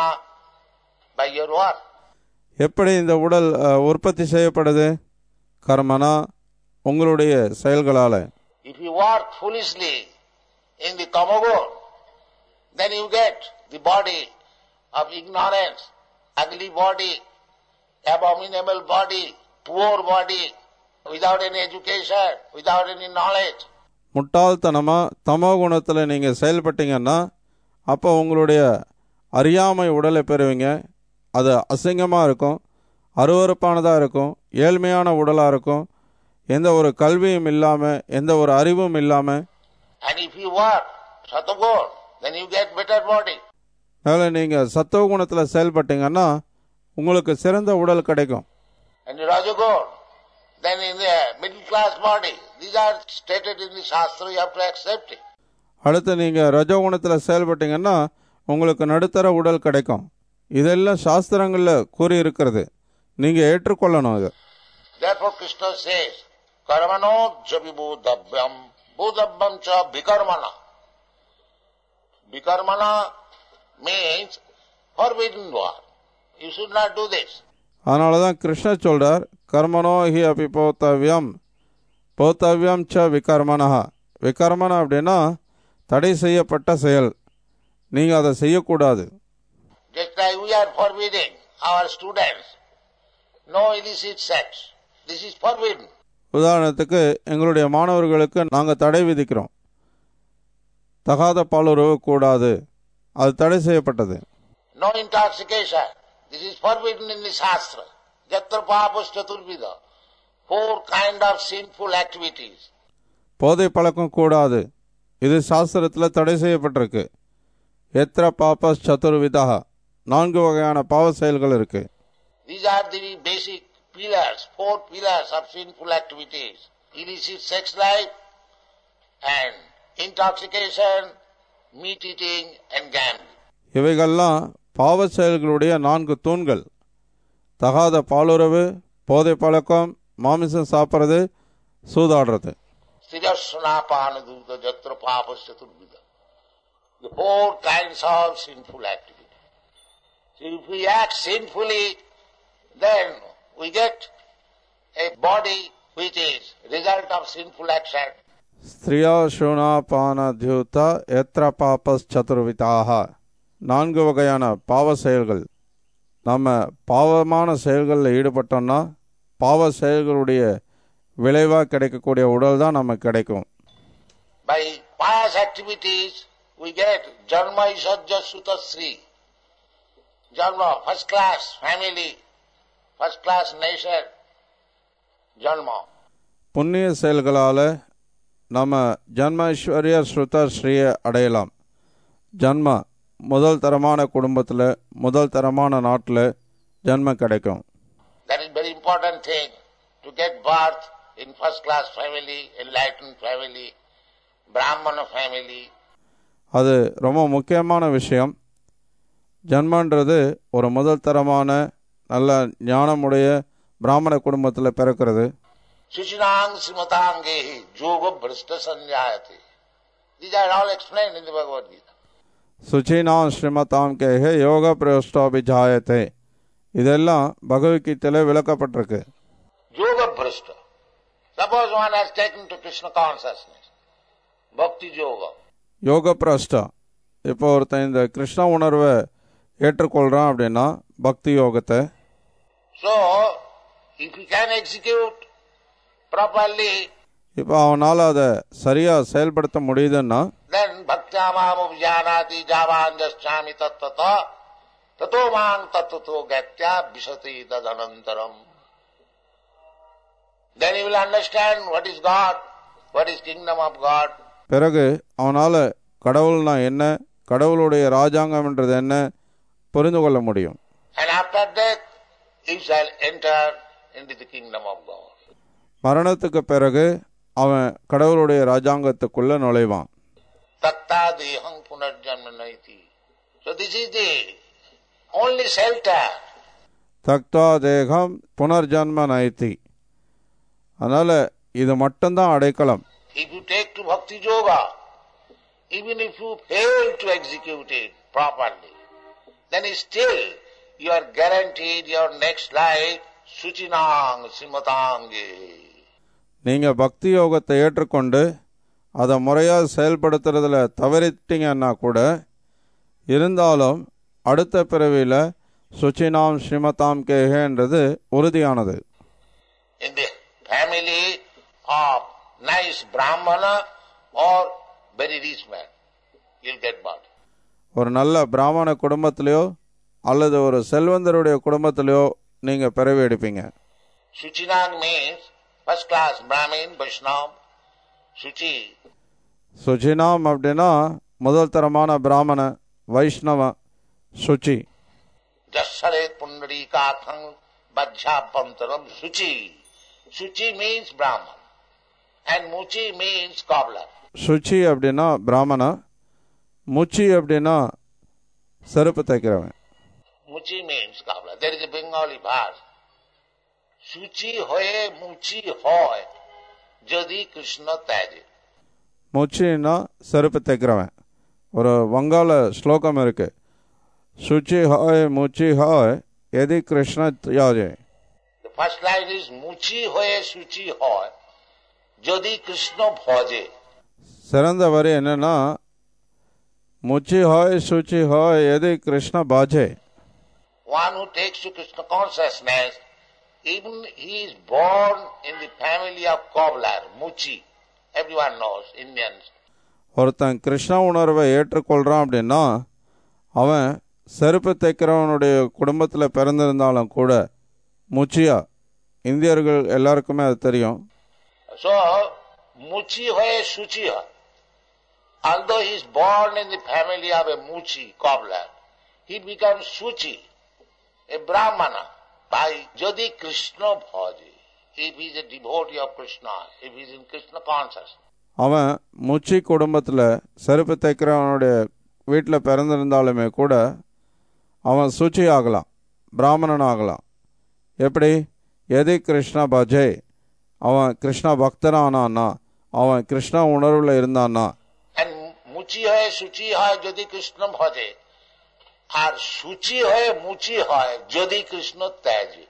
by your work. எப்படி இந்த உடல் உற்பத்தி செய்யப்படுது? கர்மனா, உங்களுடைய செயல்களால. If you work foolishly in the tamoguna, then you get the body of ignorance, ugly body, abominable body, poor body, without any education, without any knowledge. முட்டாள்தனமா தமோ குணத்தில் நீங்கள் செயல்பட்டீங்கன்னா அப்போ உங்களுடைய அறியாமை உடலை பெறுவீங்க. அது அசிங்கமாக இருக்கும், அருவருப்பானதாக இருக்கும், ஏழ்மையான உடலாக இருக்கும், எந்த ஒரு கல்வியும் இல்லாமல், எந்த ஒரு அறிவும் இல்லாமல். And if you work satoguna, then you get better body. மேலே நீங்கள் சத்துவ குணத்தில் செயல்பட்டீங்கன்னா உங்களுக்கு சிறந்த உடல் கிடைக்கும். And rajoguna, then in the middle class body. These are stated in the Shastra, you have to accept it. அடுத்து நீங்கள் ரஜோகுணத்தில் செயல்பட்டீங்கன்னா உங்களுக்கு நடுத்தர உடல் கிடைக்கும். இதெல்லாம் சாஸ்திரங்களில் கூறி இருக்கிறது, நீங்கள் ஏற்றுக்கொள்ளணும். இது Therefore Krishna says, Karmano jabibodhavyam, bodhavyam cha vikarmana. Vikarmana means forbidden work. You should not do this. அதனால தான் கிருஷ்ணர் சொல்றார், கர்மனோ ஹி அபி போத்தவ்யம், போத்தவ்யம் ச விகர்மனா. விகர்மனா அப்படின்னா தடை செய்யப்பட்ட செயல், நீங்கள் அதை செய்யக்கூடாது. Just like we are forbidding our students, no illicit sex. This is forbidden. உதாரணத்துக்கு எங்களுடைய மாணவர்களுக்கு நாங்கள் தடை விதிக்கிறோம், தகாத பாலுறவு கூடாது, அது தடை செய்யப்பட்டது. No intoxication. This is forbidden in the Shastra. Jatra papas chaturvida. 4 kind of sinful activities. போதை பழக்கம் கூடாது, இது சாஸ்திரத்தில் தடை செய்யப்பட்டிருக்கு. எத்திர பாபஸ் சதுர்விதா, 4 வகையான பாவ செயல்கள் இருக்கு. These are the basic pillars, 4 pillars of sinful activities. Illicit sex life and intoxication, meat eating and gambling. இவைகள்லாம் பாவ செயல்களுடைய 4 தூண்கள். தகாத பாலுறவு, போதை பழக்கம், மாமிசம் சாப்பிட்றது, சூதாடுறது. Sirasanapanadhuta jatra papas chaturvida. The 4 kinds of sinful activity. So if we act sinfully, then we get a body which is result of sinful action. ஸ்திரியா ஷுணாபானத்யூத எத்ர பாபஸ் சதுர்விதாக, 4 வகையான பாவ செயல்கள். நம்ம பாவமான செயல்களில் ஈடுபட்டோம்னா பாவ செயல்களுடைய விளைவாக கிடைக்கக்கூடிய உடல் தான் நமக்கு கிடைக்கும். By pious activities we get Janma Isajya Sutasri. Janma, first class family, first class nation, Janma. புண்ணிய செயல்களால் நம்ம ஜன்ம ஐஸ்வர்ய ஸ்ருத ஸ்ரீயை அடையலாம். ஜன்ம முதல் தரமான குடும்பத்தில் முதல் தரமான நாட்டில் ஜன்ம கிடைக்கும். That is very important thing, to get birth in first class family, enlightened family, Brahmana family. அது ரொம்ப முக்கியமான விஷயம். ஜன்மன்றது ஒரு முதல் தரமான நல்ல ஞானமுடைய பிராமண குடும்பத்தில் பிறக்கிறது. Suchinang Srimatangehi Yoga Brishta Sanjayate. These are all explained in the Bhagavad Gita. சுச்சினாம் ஸ்ரீமதாம் கேஹே யோக பிரயோஷ்டாபிஜாயத்தே. இதெல்லாம் பகவத்கீதையில் விளக்கப்பட்டிருக்கு. Yoga Brishta. Suppose one has taken to Krishna consciousness, Bhakti Yoga. யோக பிரஷ்டா. இப்போ ஒருத்தன் இந்த கிருஷ்ண உணர்வை ஏற்றுக்கொள்கிறான் அப்படின்னா பக்தி யோகத்தை. So, if he can execute properly, இப்போ அவனால் அதை சரியாக செயல்படுத்த முடியுதுன்னா then bhaktyamam vijnanati javanjaschami tattata tato mang tattato gatya visati tadanantaram. Then he will understand what is God, what is kingdom of God. பிறகு அவனால் கடவுள்னா என்ன, கடவுளுடைய ராஜாங்கம்ன்றது என்ன புரிந்து கொள்ள முடியும். And after death, he shall enter into the kingdom of God. மரணத்துக்கு பிறகு அவன் கடவுளுடைய ராஜாங்கத்துக்குள்ள நுழைவான். Tatta deham punarjanma naiti. So this is the only shelter. தக்தா தேகம் புனர்ஜன்ம நைத்தி. அதனால் இது மட்டும்தான் அடைக்கலம். If you take to bhakti yoga, even if you fail to execute it properly, then still you are guaranteed your next life suchinang simatange. நீங்கள் பக்தி யோகத்தை ஏற்றுக்கொண்டு அதை முறையாக செயல்படுத்துறதுல தவறிட்டீங்கன்னா கூட இருந்தாலும் அடுத்த பிறவியில் சுச்சினாம் ஸ்ரீமதாம் கேஹேன்றது உறுதியானது. In the family of nice brahmana or very rich man, you'll get birth. ஒரு நல்ல பிராமண குடும்பத்திலையோ அல்லது ஒரு செல்வந்தருடைய குடும்பத்திலையோ நீங்கள் பிறவி எடுப்பீங்க. Suchinang means first class Brahmin, Vaishnava, Suchi. சுச்சினாம் அப்படின்னா முதல் தரமான பிராமண, வைஷ்ணவ, Suchi. Jasaret pundarikathang vajjapantaram Suchi. Suchi means Brahman and Muchi means cobbler. Suchi அப்படின்னா பிராமண, முச்சி அப்படின்னா செருப்பு தைக்கிறவன். Muchi means cobbler. There is a Bengali verse. Suchi hoye muchi hoy jadi Krishna taje. முச்சின்னா செருப்பு தைக்கிறவன். ஒரு வங்காள ஸ்லோகம் இருக்கு. சுச்சி ஹாய் முச்சி ஹாய் எதி Krishna யாஜே. The first line is muchi hoye suchi hoy jadi Krishna bhaje. சிறந்த வரி என்னன்னா முச்சி ஹாய் சுச்சி ஹாய் எதி Krishna Baje. One who takes to Krishna consciousness, even he is born in the family of cobbler, Muchi. Everyone knows, Indians. ஒருத்தன் கிருஷ்ண உணர்வை ஏற்றுக்கொள்கிறான் அப்படின்னா அவன் செருப்பு தைக்கிறவனுடைய குடும்பத்தில் பிறந்திருந்தாலும் கூட முச்சியா, இந்தியர்கள் எல்லாருக்குமே அது தெரியும். So, Muchi hoye Suchi hoy. Although he is born in the family of a Muchi, cobbler, he becomes Suchi, a Brahmana, by Jadi Krishna bhaje. If he is a devotee of Krishna, if he is in Krishna consciousness. அவன் முச்சி குடும்பத்தில் செருப்பு தைக்கிறவனுடைய வீட்டில் பிறந்திருந்தாலுமே கூட அவன் சுச்சி ஆகலாம், பிராமணன் ஆகலாம். எப்படி? எதி கிருஷ்ண பஜே, அவன் கிருஷ்ண பக்தனானான்னா, அவன் கிருஷ்ண உணர்வில் இருந்தான்னா. And Muchi hoye Suchi hoy Jadi Krishna bhaje. R Suchi hoye Muchi hoy Jadi Krishna taje.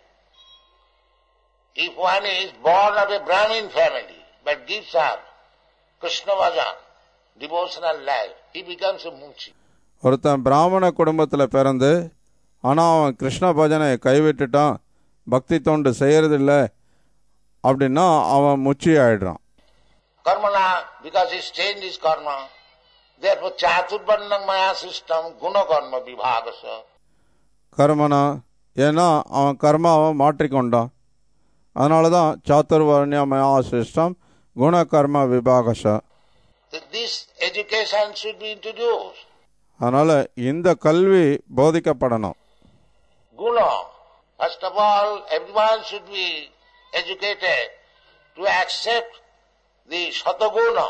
If one is born of a Brahmin family but gives up Krishna bhajan, devotional life, he becomes a Muchi. ஒருத்தன் பிராமண குடும்பத்தில் பிறந்து ஆனால் அவன் கிருஷ்ண பஜனை கைவிட்டுட்டான், பக்தி தொண்டு செய்யறதில்லை அப்படின்னா அவன் முச்சி ஆயிடுறான். Karmana, because he changed his karma, therefore chaturvarnam maya system guna karma vibhagasa. கர்மனா, ஏன்னா அவன் கர்மாவை மாற்றிக்கொண்டான். அதனால தான் சாத்துர்வர்ணியமயா சிஷ்டம் குணகர்ம விபாகஷ. This education should be introduced. அதனால் இந்த கல்வி போதிக்கப்படணும். Guna. First of all, everyone should be educated to accept the Sataguna,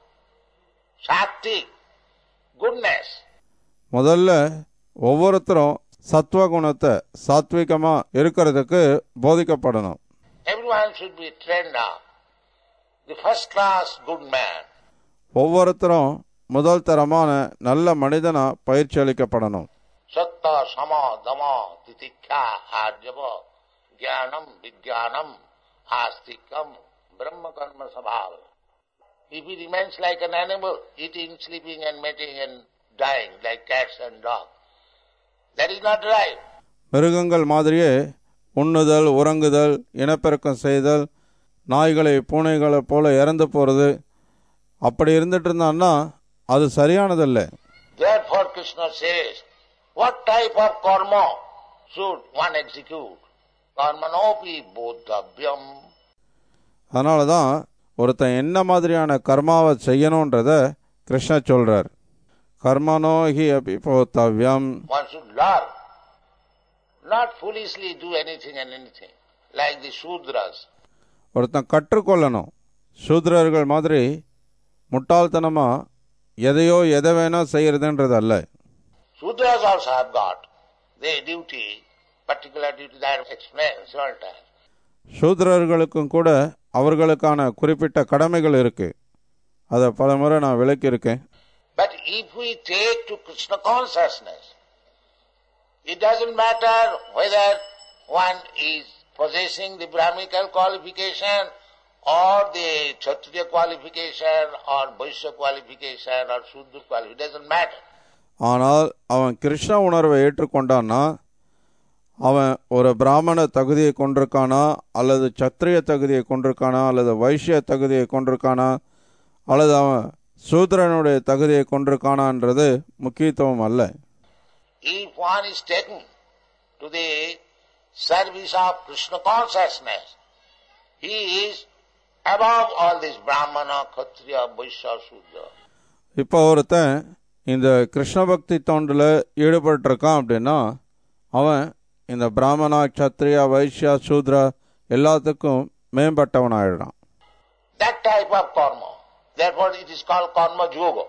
Sattvic, goodness. முதல்ல ஒவ்வொருத்தரும் சத்வகுணத்தை சாத்விகமாக இருக்கிறதுக்கு போதிக்கப்படணும். Everyone should be trained up. The first class good man. ஒவ்வொருத்தரும் முதல் தரமான நல்ல மனிதனா பயிற்சி அளிக்கப்படணும். Satta, sama, dama, titikha, arjava, jnanam, vijnanam, astikam, brahma karma sabhava. If he remains like an animal, eating, sleeping and mating and dying like cats and dogs, that is not right. மிருகங்கள் மாதிரியே உண்ணுதல், உறங்குதல், இனப்பெருக்கம் செய்தல், நாய்களை பூனைகளை போல இறந்து போகிறது, அப்படி இருந்துட்டு இருந்தான்னா அது சரியானதில்லை. Therefore Krishna says, what type of karma should one execute? Karmanopi bodhavyam. அதனால தான் ஒருத்தன் என்ன மாதிரியான கர்மாவை செய்யணுன்றத கிருஷ்ண சொல்றார். கர்மனோஹி அபி போத்தவ்யம். One should learn, not foolishly do anything and anything, like the Shudras. ஒருத்தன் கற்றுக்கொள்ளணும். சூத்ரர்கள் மாதிரி முட்டாள்தனமா எதையோ எதை வேணா செய்யறதுன்றது அல்ல. Shudras also have got their duty, particular duty that explains several times. சூத்ரர்களுக்கும் கூட அவர்களுக்கான குறிப்பிட்ட கடமைகள் இருக்கு. அதை பல முறை நான் விளக்கியிருக்கேன். But if we take to Krishna consciousness, it doesn't matter whether one is possessing the Brahminical qualification or the Kshatriya qualification or Vaishya qualification or Shudra qualification, it doesn't matter. ஆனால் அவன் கிருஷ்ண உணர்வை ஏற்றுக்கொண்டான்னா அவன் ஒரு பிராமண தகுதியை கொண்டிருக்கானா அல்லது சத்திரிய தகுதியை கொண்டிருக்கானா அல்லது வைஷ்ய தகுதியை கொண்டிருக்கானா அல்லது அவன் சூத்ரனுடைய தகுதியை கொண்டிருக்கானான்றது முக்கியத்துவம் அல்ல. If one is taken to the service of Krishna consciousness, he is above all this Brahmana, Kshatriya, Vaishya, Shudra. இப்போ ஒருத்தன் இந்த கிருஷ்ண பக்தி தொண்டில் ஈடுபட்டிருக்கான் அப்படின்னா அவன் இந்த பிராமணா, க்ஷத்ரியா, வைஷ்யா, சூத்ரா எல்லாத்துக்கும் மேம்பட்டவனாயிடுறான். That type of karma. Therefore it is called karma yoga.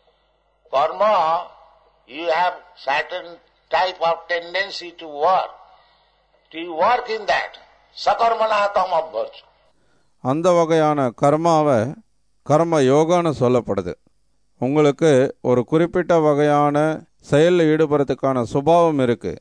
Karma, you have certain type of tendency to work. To work in that. Sakarmana tamabharja. அந்த வகையான கர்மாவை கர்ம யோகான்னு சொல்லப்படுது. உங்களுக்கு ஒரு குறிப்பிட்ட வகையான செயலில் ஈடுபடுறதுக்கான சுபாவம் இருக்குது.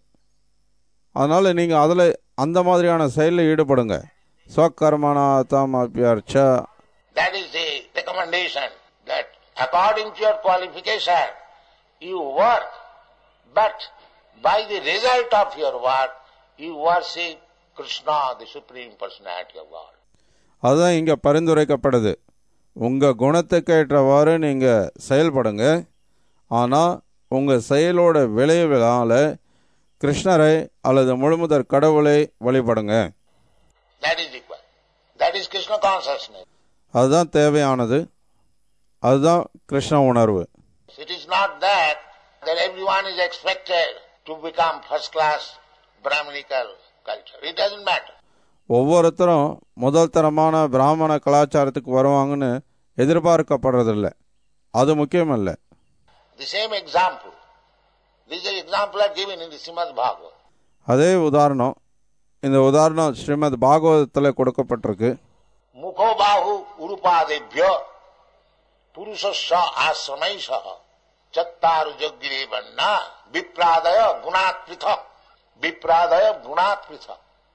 அதனால் நீங்கள் அதில் அந்த மாதிரியான செயலில் ஈடுபடுங்க. ஸ்வகர்மனா தமப்யர்ச்ச. That is the recommendation, that according to your qualification you work, but by the result of your work you worship Krishna, the Supreme Personality of God. அதுதான் இங்கே பரிந்துரைக்கப்படுது. உங்கள் குணத்துக்கு ஏற்றவாறு நீங்கள் செயல்படுங்க, ஆனால் உங்கள் செயலோட விளைவுகளால் கிருஷ்ணரை அல்லது முழுமுதற் கடவுளை வழிபடுங்க. That is required. That is Krishna consciousness. அதுதான் தேவையானது. அதுதான் கிருஷ்ண உணர்வு. It is not that everyone is expected to become first class Brahminical culture. It doesn't matter. ஒவ்வொருத்தரும் முதல் தரமான பிராமண கலாச்சாரத்துக்கு வருவாங்கன்னு எதிர்பார்க்கப்படுறதில்லை. அது முக்கியமல்ல. The same example. These examples are given in the Srimad Bhagavad. அதே உதாரணம் இந்த உதாரணம் ஸ்ரீமத் பாகவதத்தில் கொடுக்கப்பட்டிருக்கு. முகோ Phagu உருபாதேப்ய புருஷஸ்ய ஆஸ்ரமைஷ சத்தாரு ஜக்ரே வன்னா விப்ராதய குணாத் ப்ருதக். Vipradaya gunat pritha.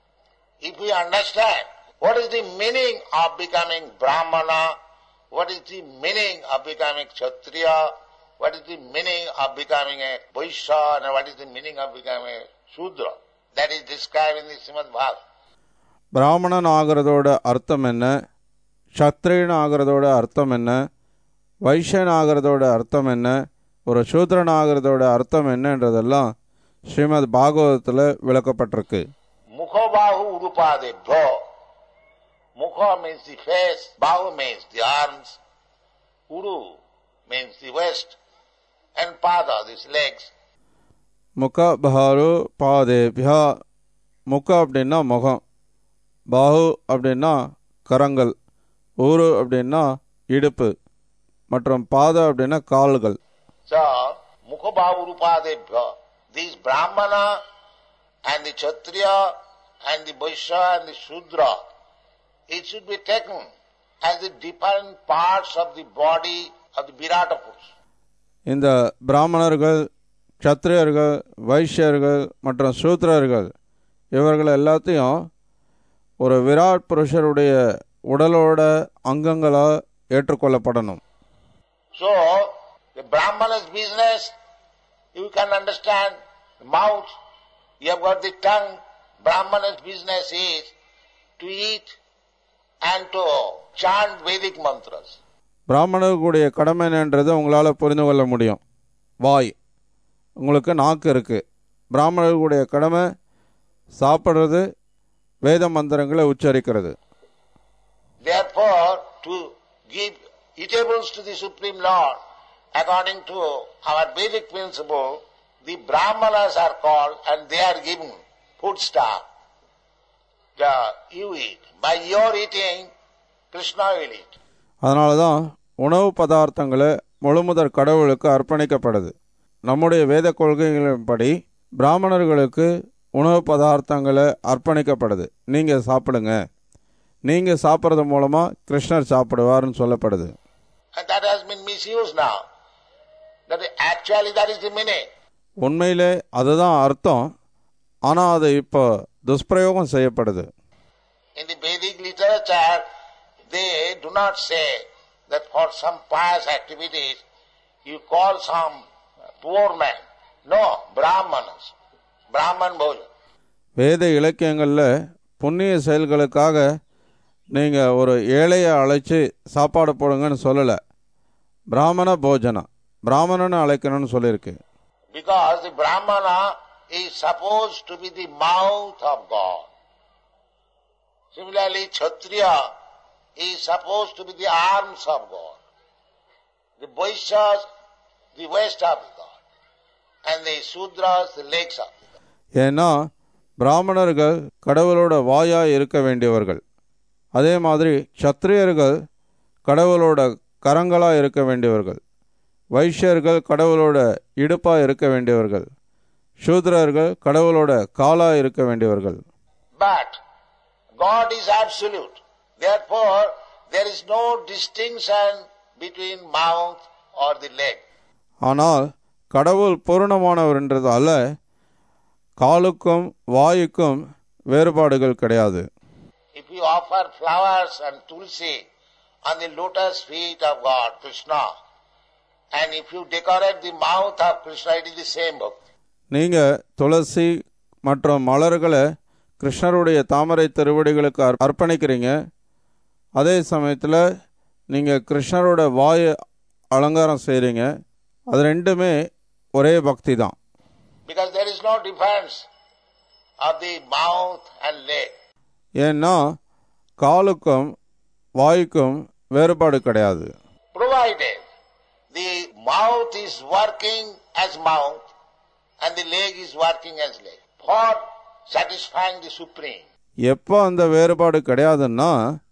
If we understand what is the meaning of becoming Brahmana, what is the meaning of becoming Kshatriya, what is the meaning of becoming a Vaishya, and what is the meaning of becoming a Shudra, that is described in the Srimad Bhagavatam. பிராமணன் ஆகிறதோட அர்த்தம் என்ன, க்ஷத்ரியன் ஆகிறதோட அர்த்தம் என்ன, வைஷ்யன் ஆகிறதோட அர்த்தம் என்ன, ஒரு சூத்ரன் ஆகிறதோட அர்த்தம் என்னன்றதெல்லாம் ஸ்ரீமத் பாகவதத்தில் விளக்கப்பட்டிருக்கு. முகபாஹு உருபாதேப்யோ Mukha means the face, Bahu means the arms, Uru means the waist, and Pada, these legs. முக பஹாரு பாதேபியா. முக அப்படின்னா முகம், பாஹு அப்படின்னா கரங்கள், ஊரு அப்படின்னா இடுப்பு, மற்றும் பாத அப்படின்னா கால்கள். So, Mukha Bahu Upadebhya, these Brahmana and the Kshatriya and the Vaishya and the Shudra, it should be taken as the different parts of the body of the Virata Purusha. இந்த பிராமணர்கள், க்ஷத்ரியர்கள், வைஷ்யர்கள் மற்றும் சூத்ரர்கள் இவர்கள் எல்லாத்தையும் ஒரு விராட் புருஷருடைய உடலோட அங்கங்களாக ஏற்றுக்கொள்ளப்படணும். So, the Brahmana's business, you can understand, the mouth, you have got the tongue. Brahmana's business is to eat and to chant Vedic mantras. பிராமணர்களுடைய கடமை என்னன்றது உங்களால் புரிந்து கொள்ள முடியும். வாய், உங்களுக்கு நாக்கு இருக்குது. பிராமணர்களுடைய கடமை சாப்பிட்றது, வேத மந்திரங்களை உச்சரிக்கிறது. Therefore, to give eatables to the Supreme Lord, according to our Vedic principle, the Brahmanas are called and they are given food stuff. You eat. By your eating, Krishna will eat. அதனால தான் உணவு பதார்த்தங்களை முழுமுதற் கடவுளுக்கு அர்ப்பணிக்கப்படுது. நம்முடைய வேத கொள்கைகளின்படி பிராமணர்களுக்கு உணவு பதார்த்தங்களை அர்ப்பணிக்கப்படுது. நீங்கள் சாப்பிடுங்க, நீங்கள் சாப்பிட்றது மூலமாக கிருஷ்ணர் சாப்பிடுவார்னு சொல்லப்படுது. And that has been misused now. Actually that is the meaning. உண்மையிலே அதுதான் அர்த்தம். ஆனால் அது இப்போ துஷ்பிரயோகம் செய்யப்படுது. In the Vedic literature, they do not say that for some pious activities you call some poor man. No, Brahmanas. Brahman bhojan. வேத இலக்கியங்களில் புண்ணிய செயல்களுக்காக நீங்கள் ஒரு ஏழையை அழைச்சி சாப்பாடு போடுங்கன்னு சொல்லலை. பிராமண போஜனா, பிராமணனை அழைக்கணும்னு சொல்லியிருக்கு. Because the Brahmana is supposed to be the mouth of God. Similarly, Kshatriya is supposed to be the arms of God. The Vaishyas, the waist of God. And the Sudras, the legs of God. ஏன்னா பிராமணர்கள் கடவுளோட வாயாக இருக்க வேண்டியவர்கள். அதே மாதிரி க்ஷத்ரியர்கள் கடவுளோட கரங்களாக இருக்க வேண்டியவர்கள். வைஷ்யர்கள் கடவுளோட இடுப்பாக இருக்க வேண்டியவர்கள். சூத்ரர்கள் கடவுளோட காலாக இருக்க வேண்டியவர்கள். But God is absolute. Therefore, there is no distinction between mouth or the leg. ஆனால் கடவுள் பூரணமானவர்ன்றதால காலுக்கும் வாயுக்கும் வேறுபாடுகள் கிடையாது. If you offer flowers and tulsi on the lotus feet of God, Krishna, and if you decorate the mouth of Krishna, it is the same book. நீங்கள் துளசி மற்றும் மலர்களை கிருஷ்ணருடைய தாமரை திருவடிகளுக்கு அர்ப்பணிக்கிறீங்க. அதே சமயத்தில் நீங்கள் கிருஷ்ணரோட வாயு அலங்காரம் செய்கிறீங்க. அது ரெண்டுமே ஒரே பக்தி தான். Because there is no difference of the mouth and leg. ஏன்னா காலுக்கும் வாய்க்கும் வேறுபாடு கிடையாது. Provided the mouth is working as mouth and the leg is working as leg for satisfying the Supreme. எப்போ அந்த வேறுபாடு கிடையாதுன்னா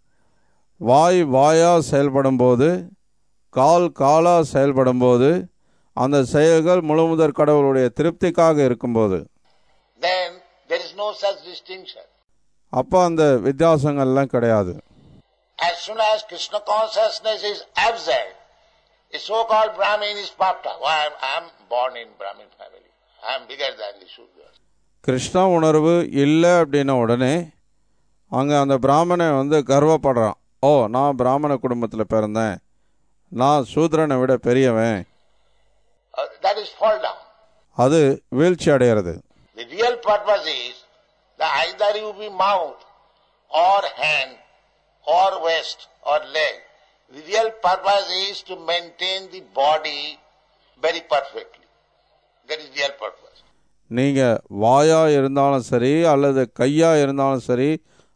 வாயா செயல்படும் போது, கால் காலா செயல்படும் போது, அந்த செயல்கள் முழுமுதற் கடவுளுடைய திருப்திக்காக இருக்கும்போது, then there is no such distinction. அப்போ அந்த வித்தியாசங்கள்லாம் கிடையாது. As soon as Krishna consciousness is absent, a so-called Brahmin is puffed up. I am born in Brahmin family. I am bigger than the Shudras. Krishna உணர்வு இல்லை அப்படின்ன உடனே அங்கே அந்த பிராமணன் கர்வப்படுறான். ஓ, நான் பிராமண குடும்பத்தில் பிறந்தேன், நான் சூத்ரனை விட பெரியவன். That is fall down. அது வீழ்ச்சி அடைகிறது. The real purpose is that either you be mouth or hand or waist or leg. The real purpose is to maintain the body very perfectly. That is real purpose. நீங்கள் வாயாக இருந்தாலும் சரி அல்லது கையாக இருந்தாலும் சரி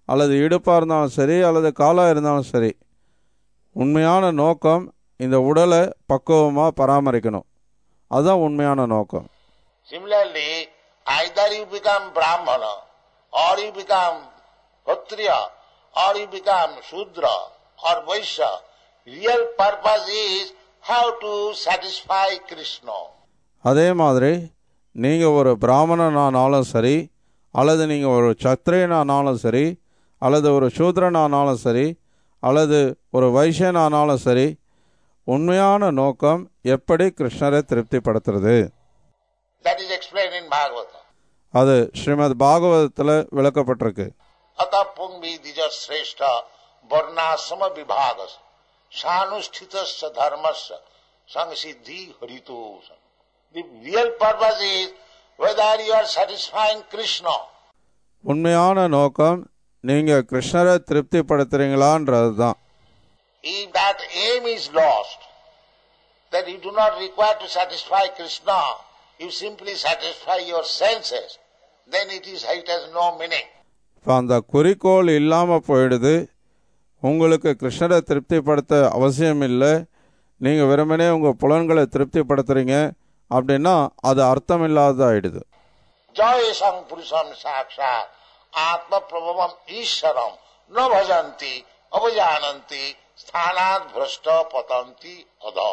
அல்லது இடுப்பாக இருந்தாலும் சரி அல்லது காலாக இருந்தாலும் சரி, உண்மையான நோக்கம் இந்த உடலை பக்குவமாக பராமரிக்கணும். அதுதான் உண்மையான நோக்கம். Similarly, either you become Brahmana or you become Kshatriya or you become Shudra or Vaishya. Real purpose is how to satisfy Krishna. அதே மாதிரி நீங்கள் ஒரு பிராமணனானாலும் சரி, அல்லது நீங்கள் ஒரு சத்திரியனானாலும் சரி, அல்லது ஒரு சூத்ரனானாலும் சரி, அல்லது ஒரு வைஷ்யனானாலும் சரி, உண்மையான நோக்கம் எப்படி கிருஷ்ணரை திருப்திப்படுத்துறது. That is explained in Bhagavata. அது ஸ்ரீமத் பாகவதத்தில் விளக்கப்பட்டிருக்கு. Ata pungvi dija shrestha varnasama vibhagas sanushthitasa dharmasya samsiddhi haritosam. The real purpose is whether you are satisfying Krishna. உண்மையான நோக்கம் நீங்கள் கிருஷ்ணரை திருப்திப்படுத்துறீங்களான்றது தான். If that aim is lost, that you do not require to satisfy Krishna, you simply satisfy your senses, then it has no meaning. இப்போ அந்த குறிக்கோள் இல்லாமல் போயிடுது. உங்களுக்கு கிருஷ்ணரை திருப்திப்படுத்த அவசியம் இல்லை, நீங்கள் வெறுமனே உங்கள் புலன்களை திருப்திப்படுத்துறீங்க அப்படின்னா அது அர்த்தம் இல்லாததாகிடுது. ஜாயசம் புருஷம் சாட்சாத் ஆத்ம பிரபவம் ஈஸ்வரம் ந பஜந்தி அபஜானந்தி ஸ்தானாத் பிரஷ்ட பதந்தி அதோ.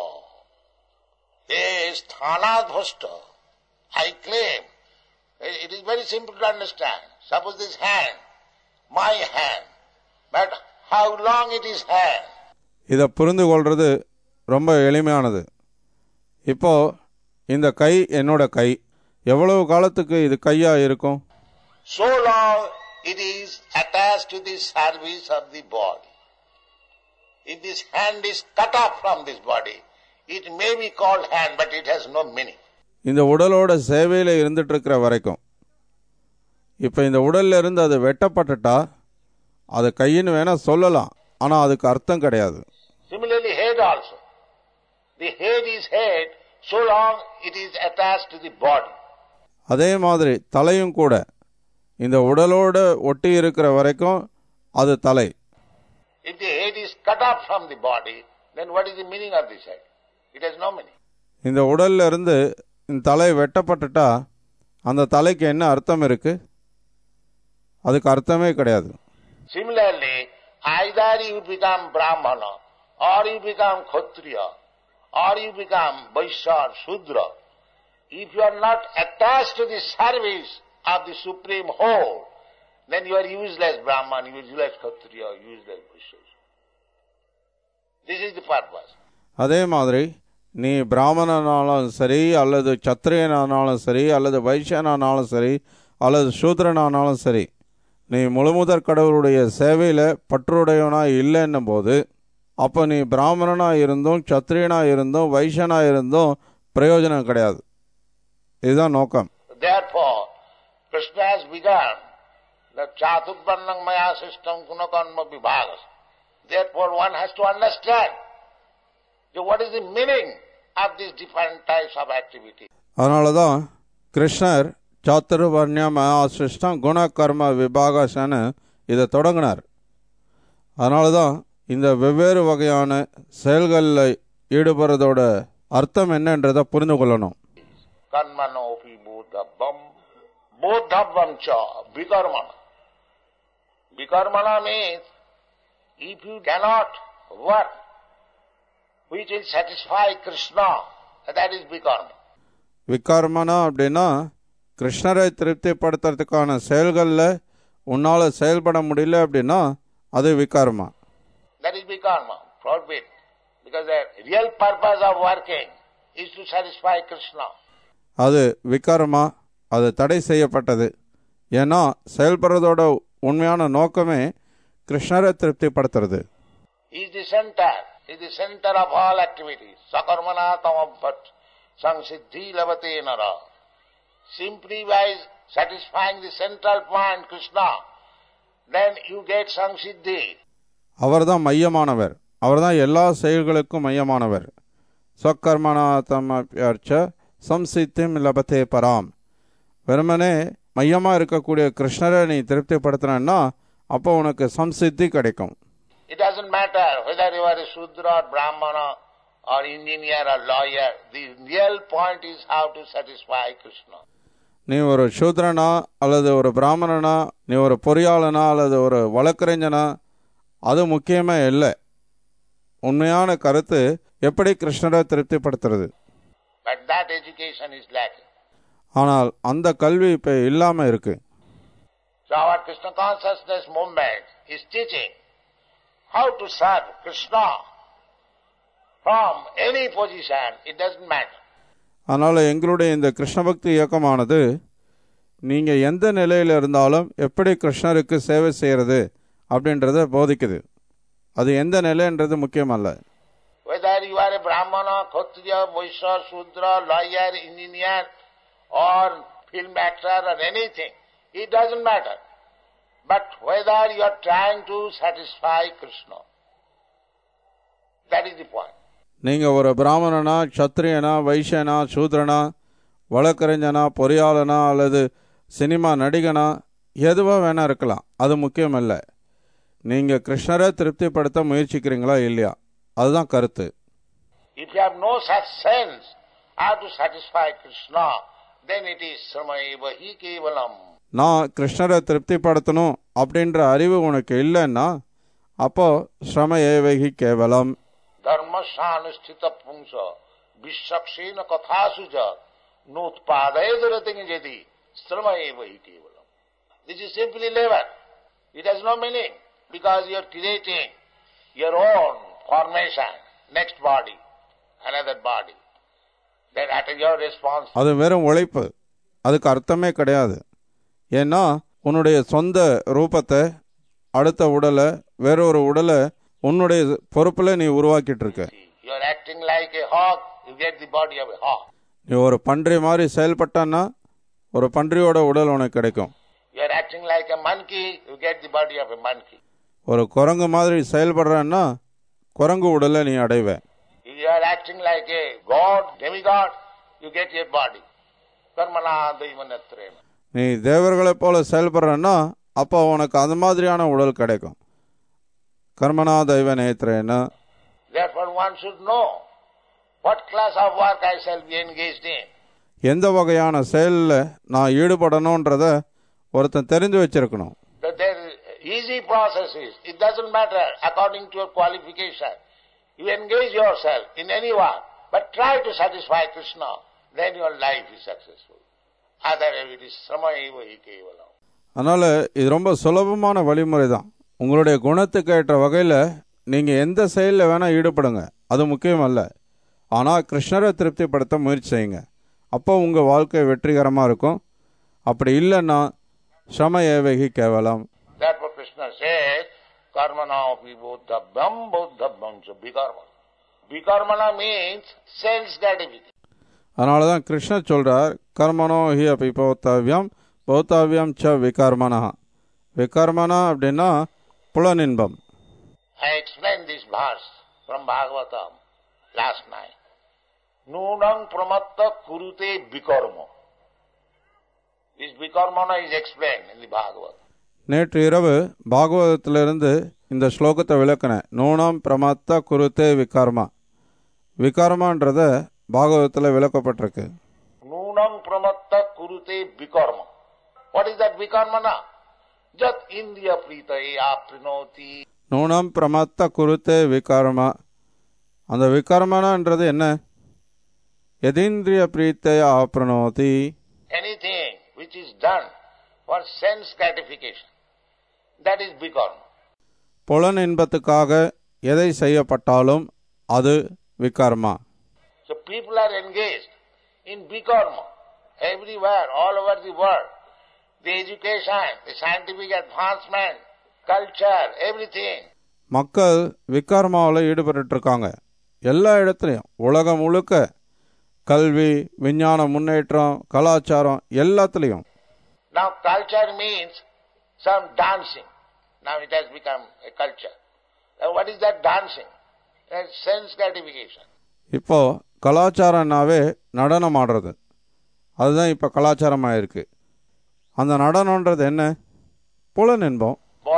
ஸ்தானாத் பிரஷ்ட, I claim, it is very simple to understand. Suppose this hand, my hand, but how long it is hand? இதை புரிந்து கொள்வது ரொம்ப எளிமையானது. இப்போ இந்த கை என்னோட கை, எவ்வளவு காலத்துக்கு இது கையா இருக்கும்? So long it is attached to the service of the body. If this hand is cut off from this body, it may be called hand, but it has no meaning. இந்த உடலோட சேவையில் இருந்துட்டு இருக்கிற வரைக்கும், இப்போ இந்த உடல்ல இருந்து அது வெட்டப்பட்டுட்டா அது கையின்னு வேணா சொல்லலாம், ஆனால் அதுக்கு அர்த்தம் கிடையாது. Similarly, head also. The head is head so long it is attached to the body. அதே மாதிரி தலையும் கூட இந்த உடலோட ஒட்டி இருக்கிற வரைக்கும் அது தலை. If the head is cut off from the body, then what is the meaning of this head? It has no meaning. இந்த உடல்ல இருந்து இந்த தலை வெட்டப்பட்டுட்டா அந்த தலைக்கு என்ன அர்த்தம் இருக்கு? அதுக்கு அர்த்தமே கிடையாது. Similarly, either you become Brahmana or you become Kshatriya or you become Vaishya or Shudra. If you are not attached to the service of the Supreme Whole, then you are useless Brahman, useless Kshatriya, useless Vaishya. This is the purpose. அதே மாதிரி நீ பிராமணனானாலும் சரி, அல்லது சத்திரியனானாலும் சரி, அல்லது வைஷ்யனானாலும் சரி, அல்லது சூத்ரனானாலும் சரி, நீ முழுமுதற் கடவுளுடைய சேவையில் பற்றுடையவனாக இல்லைன்னும் போது அப்போ நீ பிராமணனாக இருந்தும் சத்திரியனாக இருந்தும் வைஷ்யனாக இருந்தும் பிரயோஜனம் கிடையாது. இதுதான் நோக்கம். Therefore, Krishna has begun the Chaturvarnam Maya system Gunakarma Vibhagas. Therefore, one has to understand what is the meaning of these different types of activity. அதனால தான் கிருஷ்ணர் சாத்துர்வர்ணிய மயாசிஷ்டம் குணகர்ம விபாகசன்னு இதை தொடங்கினார். அதனால தான் இந்த வெவ்வேறு வகையான செயல்களில் ஈடுபடுறதோட அர்த்தம் என்னன்றதை புரிந்து கொள்ளணும். Karmanopi bodhabvam bodhabvam cha vikarmana. Vikarmana means if you cannot work which will satisfy Krishna, that is vikarma. விகர்மனா அப்படின்னா கிருஷ்ணரை திருப்திப்படுத்துறதுக்கான செயல்களில் உன்னால் செயல்பட முடியல அப்படின்னா அது விகர்மா. That is vikarma, forbid. Because the real purpose of working is to satisfy Krishna. அது விகர்மா, அது தடை செய்யப்பட்டது. ஏன்னா செயல்படுறதோட உண்மையான நோக்கமே கிருஷ்ணரை திருப்திப்படுத்துறது. He is the center of all activities. Sakarmana tamabhat samsiddhi lavate nara. Simply by satisfying the central point, Krishna, then you get samsiddhi. அவர் தான் மையமானவர், அவர் தான் எல்லா செயல்களுக்கும் மையமானவர். ஸ்வகர்மனா தமப்யர்ச்ச சம்சித்திம் லபதே பராம். வெறுமனே மையமாக இருக்கக்கூடிய கிருஷ்ணரை நீ திருப்திப்படுத்தினா அப்போ உனக்கு சம்சித்தி கிடைக்கும். It doesn't matter whether you are a Shudra or Brahmana or engineer or lawyer. The real point is how to satisfy Krishna. நீ ஒரு சூத்ரனா அல்லது ஒரு பிராமணனா, நீ ஒரு பொறியாளனா அல்லது ஒரு வழக்கறிஞனா, அது முக்கியமே இல்லை. உண்மையான கருத்து எப்படி கிருஷ்ணரை திருப்திப்படுத்துறது. But that education is lacking. ஆனால் அந்த கல்வி இப்போ இல்லாமல் இருக்கு. So our Krishna consciousness movement is teaching how to serve Krishna from any position. It doesn't matter. அதனால் எங்களுடைய இந்த கிருஷ்ண பக்தி இயக்கமானது நீங்கள் எந்த நிலையில் இருந்தாலும் எப்படி கிருஷ்ணருக்கு சேவை செய்கிறது அப்படின்றத போதிக்குது. அது எந்த நிலைன்றது முக்கியமல்ல. Whether you are a Brahmana, Kshatriya, Vaishya, Shudra, lawyer, engineer or film actor or anything, it doesn't matter. But whether you are trying to satisfy Krishna, that is the point. நீங்கள் ஒரு பிராமணனா, க்ஷத்ரியனா, வைஷ்யனா, சூத்ரனா, வழக்கறிஞனா, பொறியாளனா அல்லது சினிமா நடிகனா, எதுவாக வேணா இருக்கலாம், அது முக்கியமல்ல. நீங்கள் கிருஷ்ணரை திருப்திப்படுத்த முயற்சிக்கிறீங்களா இல்லையா, அதுதான் கருத்து. If you have no such sense how to satisfy Krishna, then it is sramaeva hi kevalam. நான் கிருஷ்ணரை திருப்திப்படுத்தணும் அப்படின்ற அறிவு உனக்கு இல்லைன்னா அப்போ ஸ்ரம ஏவகி கேவலம். தர்மசானுஷ்டித பும்ச விஸ்வக்ஷேன கதாசுஜ நோத்பாதயதரதிங் ஜதி ஸ்ரமயேவ ஹி கேவலம். This is simply labor. It has no meaning because you are creating your own formation, next body, another body. Then at your response. அது வெறும் உழைப்பு, அதுக்கு அர்த்தமே கிடையாது. ஏன்னா உன்னுடைய சொந்த ரூபத்தை, அடுத்த உடலை, வேறொரு உடலை உன்னுடைய பொறுப்பில் நீ உருவாக்கிட்டு இருக்க. நீ ஒரு பன்றி மாதிரி செயல்பட்டான்னா ஒரு பன்றியோட உடல் உனக்கு கிடைக்கும். ஒரு குரங்கு மாதிரி செயல்படுறன்னா குரங்கு உடலை நீ அடைவ. நீ தேவர்களை போல செயல்படுறன்னா அப்போ உனக்கு அந்த மாதிரியான உடல் கிடைக்கும். கர்மனா தெய்வ நேத்ரேன. எந்த வகையான செயலில் நான் ஈடுபடணுன்றத ஒருத்தன் தெரிஞ்சு வச்சிருக்கணும். Easy process is, it doesn't matter according to your qualification. You engage yourself in any work, but try to satisfy Krishna, then your life is successful. Otherwise it is sramaeva hi kevalam. அதனால் இது ரொம்ப சுலபமான வழிமுறை தான். உங்களுடைய குணத்துக்கு ஏற்ற வகையில் நீங்கள் எந்த செயலில் வேணால் ஈடுபடுங்க, அது முக்கியம் அல்ல. ஆனால் கிருஷ்ணரை திருப்திப்படுத்த முயற்சி செய்யுங்க, அப்போ உங்கள் வாழ்க்கை வெற்றிகரமாக இருக்கும். அப்படி இல்லைன்னா ஸ்ரம ஏவகி கேவலம். Krishna says, karmana bodhabhyam bodhabhyam cha vikarmana. Vikarmana means sense gratification. அதனால தான் கிருஷ்ணர் சொல்றார், கர்மனோ ஹி அபி போத்தவ்யம் போத்தவ்யம் ச விகர்மனா. விகர்மனா அப்படின்னா புலனின்பம். I explained this verse from Bhagavatam last night. Nunam pramatta kurute vikarma. This vikarmana is explained in the Bhagavatam. நேற்று இரவு பாகவதத்திலிருந்து இந்த ஸ்லோகத்தை விளக்கினேன். நூனம் பிரமத்த குருத்தே விகர்மா. விகர்மான்றத பாகவதத்தில் விளக்கப்பட்டிருக்கு. நூனம் பிரமத்த குருத்தே விகர்மா. What is that vikarmana? Jat indriya pritaye aprinoti. நூனம் பிரமத்த குருத்தே விகர்மா. அந்த விகர்மனான்றது என்ன? எதிந்திரிய பிரீத்தைய ஆப்ரணோதி. Anything which is done for sense gratification, that is vikarma. புலன் இன்பத்துக்காக எதை செய்யப்பட்டாலும் அது விகர்மா. So people are engaged in vikarma everywhere, all over the world. The education, the scientific advancement, culture, everything. மக்கள் விகர்மாவில் ஈடுபட்டு இருக்காங்க. எல்லா இடத்துலையும், உலகம் முழுக்க கல்வி, விஞ்ஞான முன்னேற்றம், கலாச்சாரம் எல்லாத்துலேயும். Now culture means some dancing. Now it has become a culture. Now what is that dancing? That's sense gratification. இப்போ கலாச்சாரம்னாவே நடனம் ஆடுறது, அதுதான் இப்போ கலாச்சாரமாக இருக்கு. அந்த நடனம்ன்றது என்ன? புலன் இன்பம். Boys and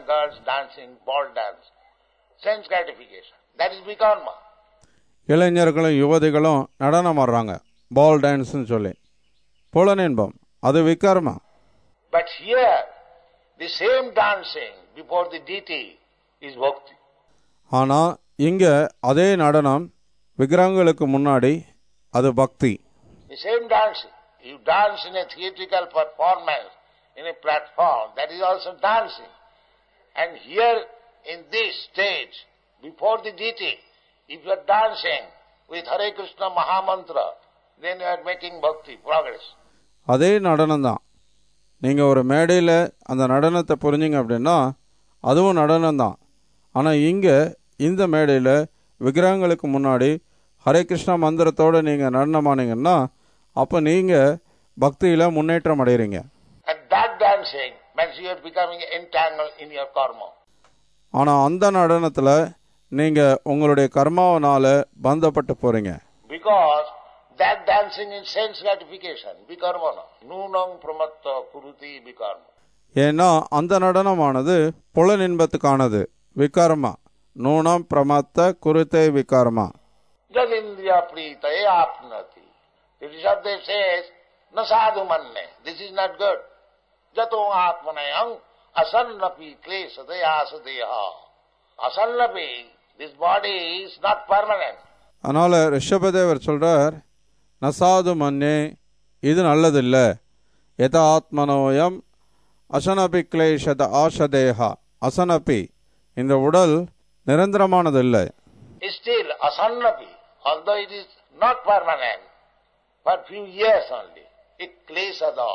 girls dancing ball dance, sense gratification. That is vikarma. இளைஞர்களும் யுவதிகளும் நடனம் ஆடுறாங்க, பால் டான்ஸ்னு சொல்லி, புலனின்பம், அது விகாரமா. But here, the same dancing before the deity is bhakti. ஆனால் இங்கே அதே நடனம் விக்கிரகங்களுக்கு முன்னாடி அது பக்தி. The same dancing. You dance in a theatrical performance, in a platform, that is also dancing. And here, in this stage, before the deity, if you are dancing with Hare Krishna Mahamantra, then you are making bhakti, progress. அதே நடனம் தான். நீங்கள் ஒரு மேடையில் அந்த நடனத்தை புரிஞ்சிங்க அப்படின்னா அதுவும் நடனம் தான். ஆனால் இங்கே இந்த மேடையில் விக்கிரகங்களுக்கு முன்னாடி ஹரே கிருஷ்ணா மந்திரத்தோடு நீங்கள் நடனமானீங்கன்னா அப்போ நீங்கள் பக்தியில் முன்னேற்றம் அடைகிறீங்க. ஆனால் அந்த நடனத்தில் நீங்கள் உங்களுடைய கர்மாவனால பந்தப்பட்டு போறீங்க. Because that dancing is sense gratification, vikarmana. Nunam pramatta kuruti vikarma. ஏன்னா அந்த நடனமானது புலன் இன்பத்துக்கானது, விகாரமா. நூனம் பிரமத்த குருத்தே விகாரமா. Jadindriya pritaye apnati. The Rishabdev says, na sadhu manne. This is not good. Jato atmanayam asannapi klesade asadeha. Asannapi, this body is not permanent. அதனால் ரிஷபதேவர் சொல்றார், நசாது மன்னே, இது நல்லதில்லை. எத ஆத்மனோயம் அசனபி கிளேஷத ஆஷதேஹா. அசனபி, இந்த உடல் நிரந்தரமானதில்லை. Still asannapi, although it is not permanent, for few years only, it kleshada,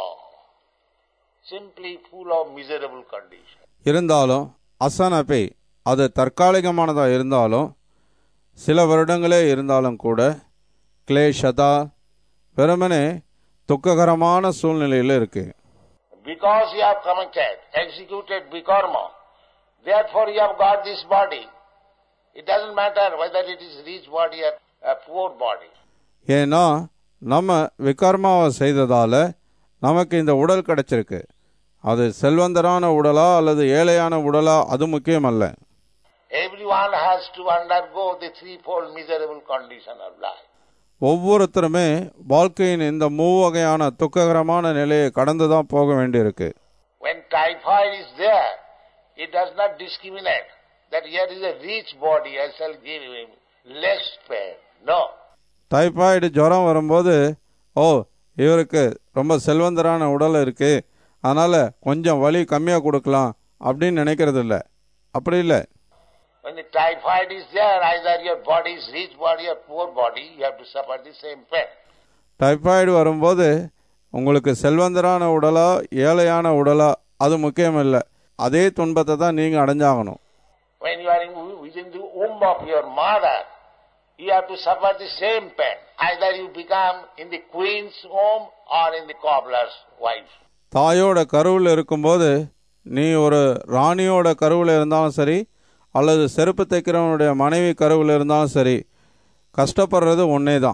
simply full of miserable condition. இருந்தாலும் அசனபி, அது தற்காலிகமானதாக இருந்தாலும் சில வருடங்களே இருந்தாலும் கூட கிளேஷதா, வெறுமனே துக்ககரமான சூழ்நிலையில் இருக்கு. Because you have committed, executed vikarma, therefore you have got this body. It doesn't matter whether it is rich body or a poor body. ஏன்னா நம்ம விகர்மாவை செய்ததால நமக்கு இந்த உடல் கிடைச்சிருக்கு. அது செல்வந்தரான உடலா அல்லது ஏழையான உடலா அது முக்கியம் அல்ல. Everyone has to undergo the threefold miserable condition of life. ஒவ்வொருத்தருமே வாழ்க்கையின் இந்த மூவகையான துக்ககரமான நிலையை கடந்துதான் போக வேண்டியிருக்கு. When typhoid is there, it does not discriminate that here is a rich body, I shall give him less pain. No. Typhoid ஜுரம் வரும்போது, ஓ இவருக்கு ரொம்ப செல்வந்தரான உடல் இருக்கு, அதனால கொஞ்சம் வலி கம்மியாக கொடுக்கலாம் அப்படின்னு நினைக்கிறது இல்லை. அப்படி இல்லை. When the typhoid is there, either your body is rich body or poor body, you have to suffer the same pain. Typhoid வரும்போது உங்களுக்கு செல்வந்தரான உடலா ஏழையான உடலா அது முக்கியம் இல்லை, அதே துன்பத்தை தான் நீங்கள் அடைஞ்சாகணும். When you are within the womb of your mother, you have to suffer the same pain. Either you become in the queen's home or in the cobbler's wife. தாயோட கருவில் இருக்கும்போது நீ ஒரு ராணியோட கருவில் இருந்தாலும் சரி அல்லது செருப்பு தைக்கிறவனுடைய மனைவி கருவில் இருந்தாலும் சரி, கஷ்டப்படுறது ஒன்னே தான்.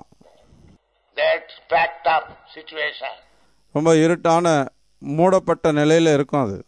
ரொம்ப இருட்டான மூடப்பட்ட நிலையில இருக்கும் அது.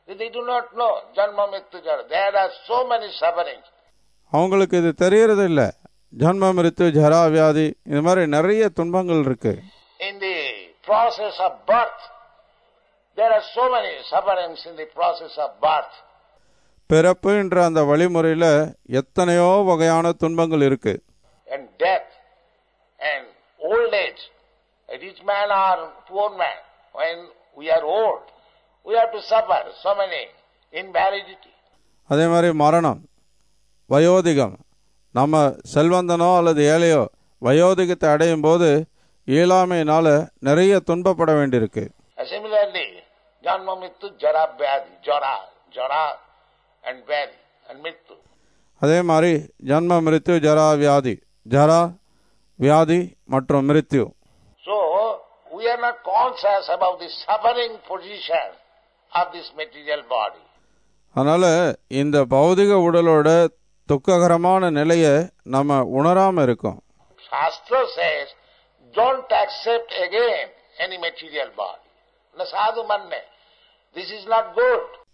அவங்களுக்கு இது தெரியறது இல்லை. ஜன்ம மிருத்து ஜரா வியாதி இது மாதிரி நிறைய துன்பங்கள் இருக்கு. In the process of birth, there are so many sufferings in the process of birth. பிறப்பு என்ற அந்த வழிமுறையில எத்தனையோ வகையான துன்பங்கள் இருக்கு. And death and old age, a rich man or poor man, when we are old, we have to suffer so many invalidity. அதே மாதிரி மரணம், வயோதிகம், நம்ம செல்வந்தனோ அல்லது ஏழையோ வயோதிகத்தை அடையும் போது இயலாமையினால நிறைய துன்பப்பட வேண்டியிருக்கு. Similarly, janma mittu jara vyadhi, jara and vyadhi and mittu. அதே மாதிரி ஜன்ம மிருத்யு ஜரா வியாதி, ஜரா வியாதி மற்றும் மிருத்யு. So we are not conscious about the suffering position of this material body. அதனால இந்த பௌதிக உடலோட துக்ககரமான நிலையை நம்ம உணராம இருக்கோம். Shastra says, don't accept again any material body. Na sadhu manne. This is not good.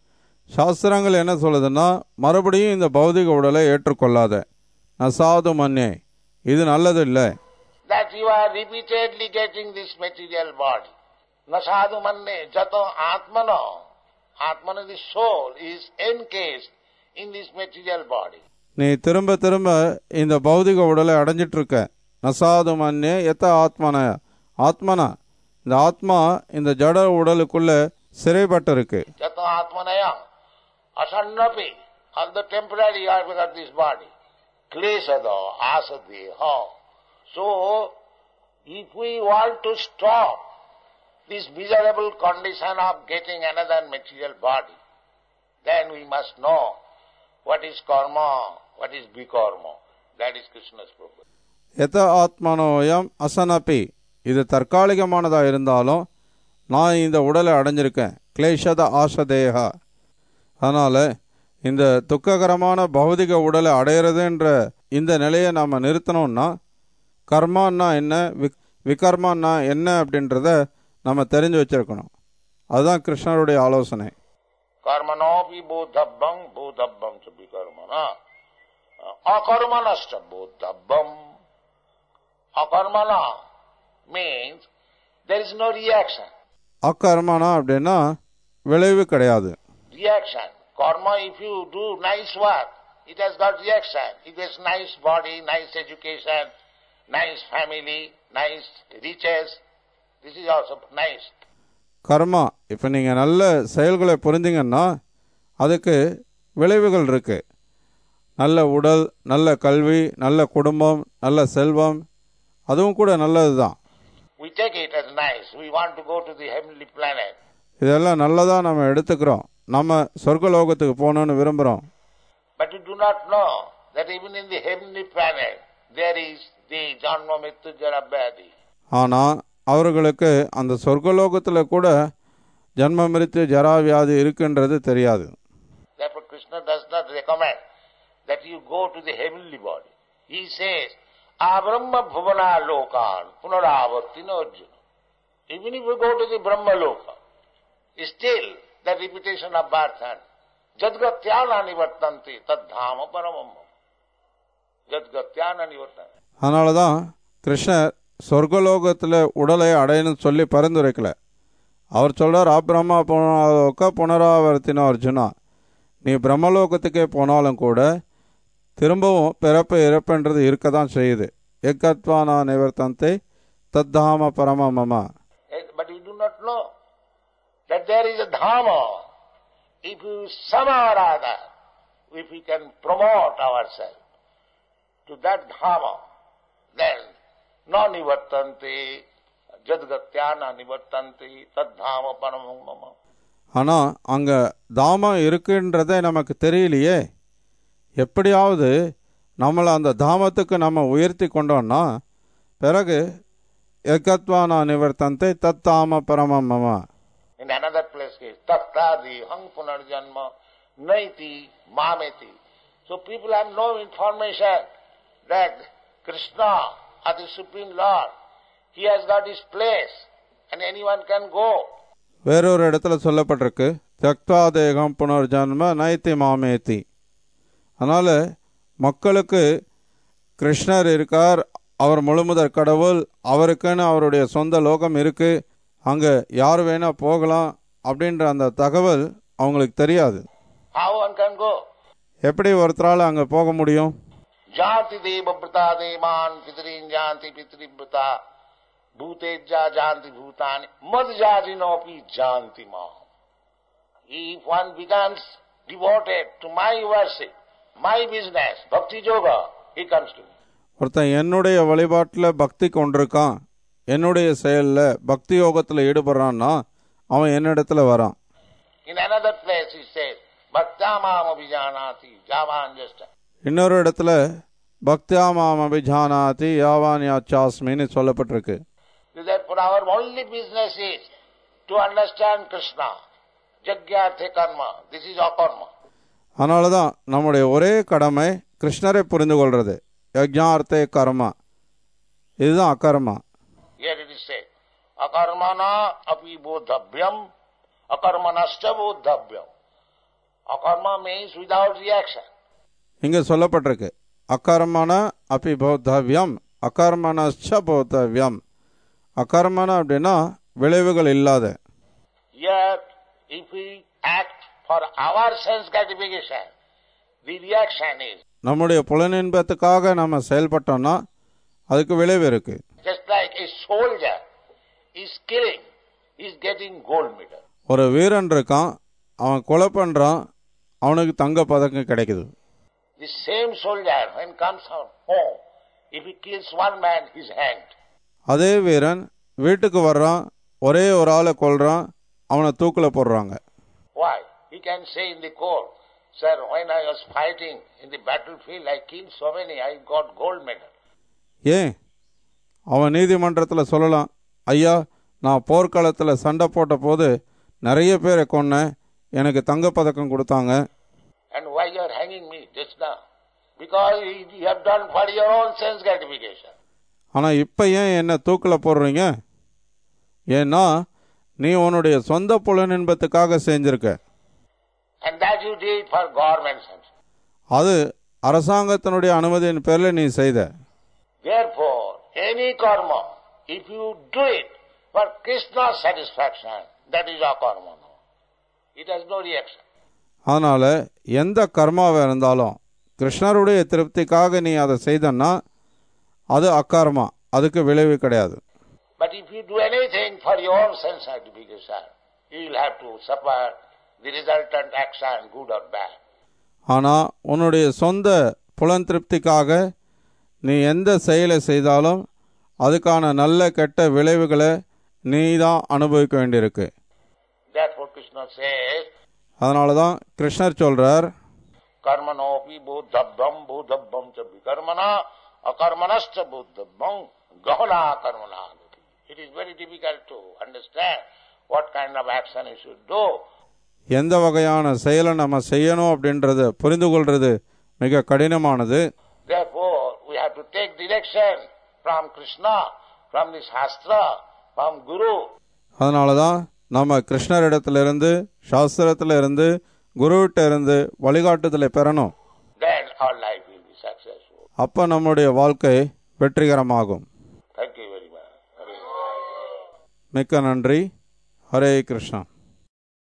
சாஸ்திரங்கள் என்ன சொல்லுதுன்னா, மறுபடியும் இந்த பௌதிக உடலை ஏற்றுக்கொள்ளாத. நசாது மன்னே, இது நல்லது இல்லை. That you are repeatedly getting this material body. Nasadu manne jato atmano. Atmana, the soul, is encased in this material body. நீ திரும்ப திரும்ப இந்த பௌதிக உடலை அடைஞ்சிட்டு இருக்க. நசாது மன்னே எத்த ஆத்மன. ஆத்மனா, இந்த ஆத்மா இந்த ஜட உடலுக்குள்ள சிறைப்பட்டு இருக்கு. Jato atmanaya asannapi. Although temporary you have got this body. Klesado asadeha. So, if we want to stop this miserable condition of getting another material body, then we must know what is karma, what is vikarma. That is Krishna's program. எத ஆத்மனோயம் அசனபி. இது தற்காலிகமானதா இருந்தாலும் நான் இந்த உடலை அடைஞ்சிருக்கேன். கிளேஷத ஆசதேகா. அதனால இந்த துக்ககரமான பௌதிக உடலை அடையிறதுன்ற இந்த நிலையை நாம் நிறுத்தணும்னா, கர்மான்னா என்ன, விகர்மான்னா என்ன அப்படின்றத நம்ம தெரிஞ்சு வச்சிருக்கணும். அதுதான் கிருஷ்ணருடைய ஆலோசனை. கர்மனோபி போதப்பம் போதப்பம் ச விகர்மனா அகர்மனஸ்ட போதப்பம். அகர்மனா means there is no reaction. அகர்மனா அப்படின்னா விளைவு கிடையாது. Reaction. Karma, if you do nice work, it has got reaction. It has nice body, nice education, nice family, nice riches. This is also nice. கர்மா, இப்போ நீங்கள் நல்ல செயல்களை புரிந்தீங்கன்னா அதுக்கு விளைவுகள் இருக்கு. நல்ல உடல், நல்ல கல்வி, நல்ல குடும்பம், நல்ல செல்வம், அதுவும் கூட நல்லது தான். We take it as nice. We want to go to the heavenly planet. இதெல்லாம் நல்லதா நம்ம எடுத்துக்கிறோம். நம்ம சொர்க்கலோகத்துக்கு போகணும்னு விரும்புகிறோம். But you do not know that even in the heavenly planet there is the janma mrityu jara vyadi. ஆனால் அவர்களுக்கு அந்த சொர்க்கலோகத்தில் கூட ஜன்ம மிருத்யு ஜரா வியாதி இருக்குன்றது தெரியாது. Therefore Krishna does not recommend that you go to the heavenly body. He says, Abrahma bhuvana lokan punaravartina arjuna. Even if you go to the Brahma loka, still the repetition of birth and jadgatyana nivartanti tadhama paramam. Jadgatyana nivartanti. அதனால தான் கிருஷ்ணர் சொர்க்கலோகத்தில் உடலை அடையணும்னு சொல்லி பரிந்துரைக்கல. அவர் சொல்கிறார், பிரம்மா புனராலோக புனராவர்த்தின அர்ஜுனா. நீ பிரம்மலோகத்துக்கே போனாலும் கூட திரும்பவும் பிறப்பு இறப்புன்றது இருக்க தான் செய்யுது. எக்கத்வானா நிவர்த்தந்தே தத்தாம பரமமமா. But you do not know that there is a dhamma. If you somehow or other, if we can promote ourselves to that dhamma, then no nivartanti jadgatyana nivartanti tadhama paramam. ஆனால் அங்கே தாமம் இருக்குன்றதே நமக்கு தெரியலையே. எப்படியாவது நம்மளை அந்த தாமத்துக்கு நம்ம உயர்த்தி கொண்டோம்னா பிறகு ஏகத்வானா நிவர்த்தந்தே தத்தாம பரமம் மம. In another place is tattadi hang punarjanma naiti mameti. So people have no information that Krishna or the Supreme Lord, he has got his place and anyone can go. வேறொரு இடத்துல சொல்லப்பட்டிருக்கு, தக்தா தேகம் புனர்ஜன்ம நைத்தி மாமேத்தி. அதனால் மக்களுக்கு கிருஷ்ணர் இருக்கார், அவர் முழுமுதற் கடவுள், அவருக்குன்னு அவருடைய சொந்த லோகம் இருக்குது, அங்கே யார் வேணால் போகலாம் அப்படின்ற அந்த தகவல் அவங்களுக்கு தெரியாது. எப்படி ஒருத்தரால் அங்கே போக முடியும்? ஜாதி தேவபிரதா தேவான் பித்ரீன் ஜாந்தி பித்ரிபிரதா பூதேஜா ஜாந்தி பூதானி மத் ஜாதினோபி ஜாந்தி மாம். If one becomes devoted to my worship, my business, bhakti yoga, he comes to me. ஒருத்தன் என்னுடைய வழிபாட்டில் பக்தி கொண்டிருக்கான், என்னுடைய செயலில் பக்தி யோகத்தில் ஈடுபடுறான்னா அவன் என்னிடத்துல வரான். In another place he says, bhaktyamam abhijanati javanjasta. இன்னொரு இடத்துல பக்தியாமாம் அபிஜானாதி யாவான்யாச்சாஸ்மின்னு சொல்லப்பட்டிருக்கு. Therefore our only business is to understand Krishna. Jagyarthe karma. This is akarma. அதனால தான் நம்முடைய ஒரே கடமை கிருஷ்ணரை புரிந்து கொள்வது. யஜ்ஞார்த்தே கர்மா, இதுதான் அகர்மா. Here it is said, akarmana api bodhavyam akarmanascha bodhavyam. Akarma means without reaction. இங்கே சொல்லப்பட்டிருக்கு அகர்மண அப்பி போத்தவ்யம் அகர்மணச்ச போத்தவ்யம். அகர்மண அப்படின்னா விளைவுகள் இல்லாத. Yet if we act for our sense gratification, the reaction is நம்முடைய புலனின்பத்துக்காக நம்ம செயல்பட்டோம்னா அதுக்கு விளைவு இருக்கு. just like a soldier is killing, is getting gold medal. ஒரு வீரன் இருக்கான், அவன் கொலை பண்றான், அவனுக்கு தங்க பதக்கம் கிடைக்குது. The same soldier when comes home, if he kills one man, he is hanged. அதே வீரன் வீட்டுக்கு வர்றான், ஒரே ஒரு ஆளை கொல்றான், அவனை தூக்குல போடுறாங்க. Why? He can say in the court, sir, when I was fighting in the battlefield, I killed so many, I got gold medal. ஏன் அவன் நீதிமன்றத்தில் சொல்லலாம், ஐயா நான் போர்க்களத்தில் சண்டை போட்ட போது நிறைய பேரை கொன்னேன், எனக்கு தங்கப்பதக்கம் கொடுத்தாங்க. And why you are hanging me just now? Because you have done for your own sense gratification. ஆனால் இப்போ ஏன் என்னை தூக்கில் போடுறீங்க? ஏன்னா நீ உன்னுடைய சொந்த புலனின்பத்துக்காக செஞ்சிருக்க. And that you did for government sanction. அது அரசாங்கத்தினுடைய அனுமதியின் பேரில் நீ செய்த. Therefore, any karma, if you do it for Krishna's satisfaction, that is akarma. It has no reaction. அதனால் எந்த கர்மாவாக இருந்தாலும் கிருஷ்ணருடைய திருப்திக்காக நீ அதை செய்தன்னா அது அக்கர்மா, அதுக்கு விளைவு கிடையாது. But if you do anything for your own sense gratification, you will have to suffer the resultant action, good or bad. ஆனால் உன்னுடைய சொந்த புலன் திருப்திக்காக நீ எந்த செயலை செய்தாலும் அதுக்கான நல்ல கெட்ட விளைவுகளை நீ தான் அனுபவிக்க வேண்டியிருக்கு. Therefore Krishna says, அதனால தான் கிருஷ்ணர் சொல்றார், karmanopi buddhabbam buddhabbam cha vikarmana akarmanascha buddhabbam gahana karmana. It is very difficult to understand what kind of action you should do. எந்த வகையான செயலை நம்ம செய்யணும் அப்படின்றத புரிந்து கொள்றது மிக கடினமானது. Therefore we have to take direction from Krishna, from the Shastra, from Guru. அதனால தான் நம்ம கிருஷ்ணரிடத்திலிருந்து, சாஸ்திரத்திலிருந்து, குருவிட்ட இருந்து வழிகாட்டுதலை பெறணும். Then our life will be successful. அப்போ நம்முடைய வாழ்க்கை வெற்றிகரமாகும். Thank you very much. மிக்க நன்றி. ஹரே கிருஷ்ணா.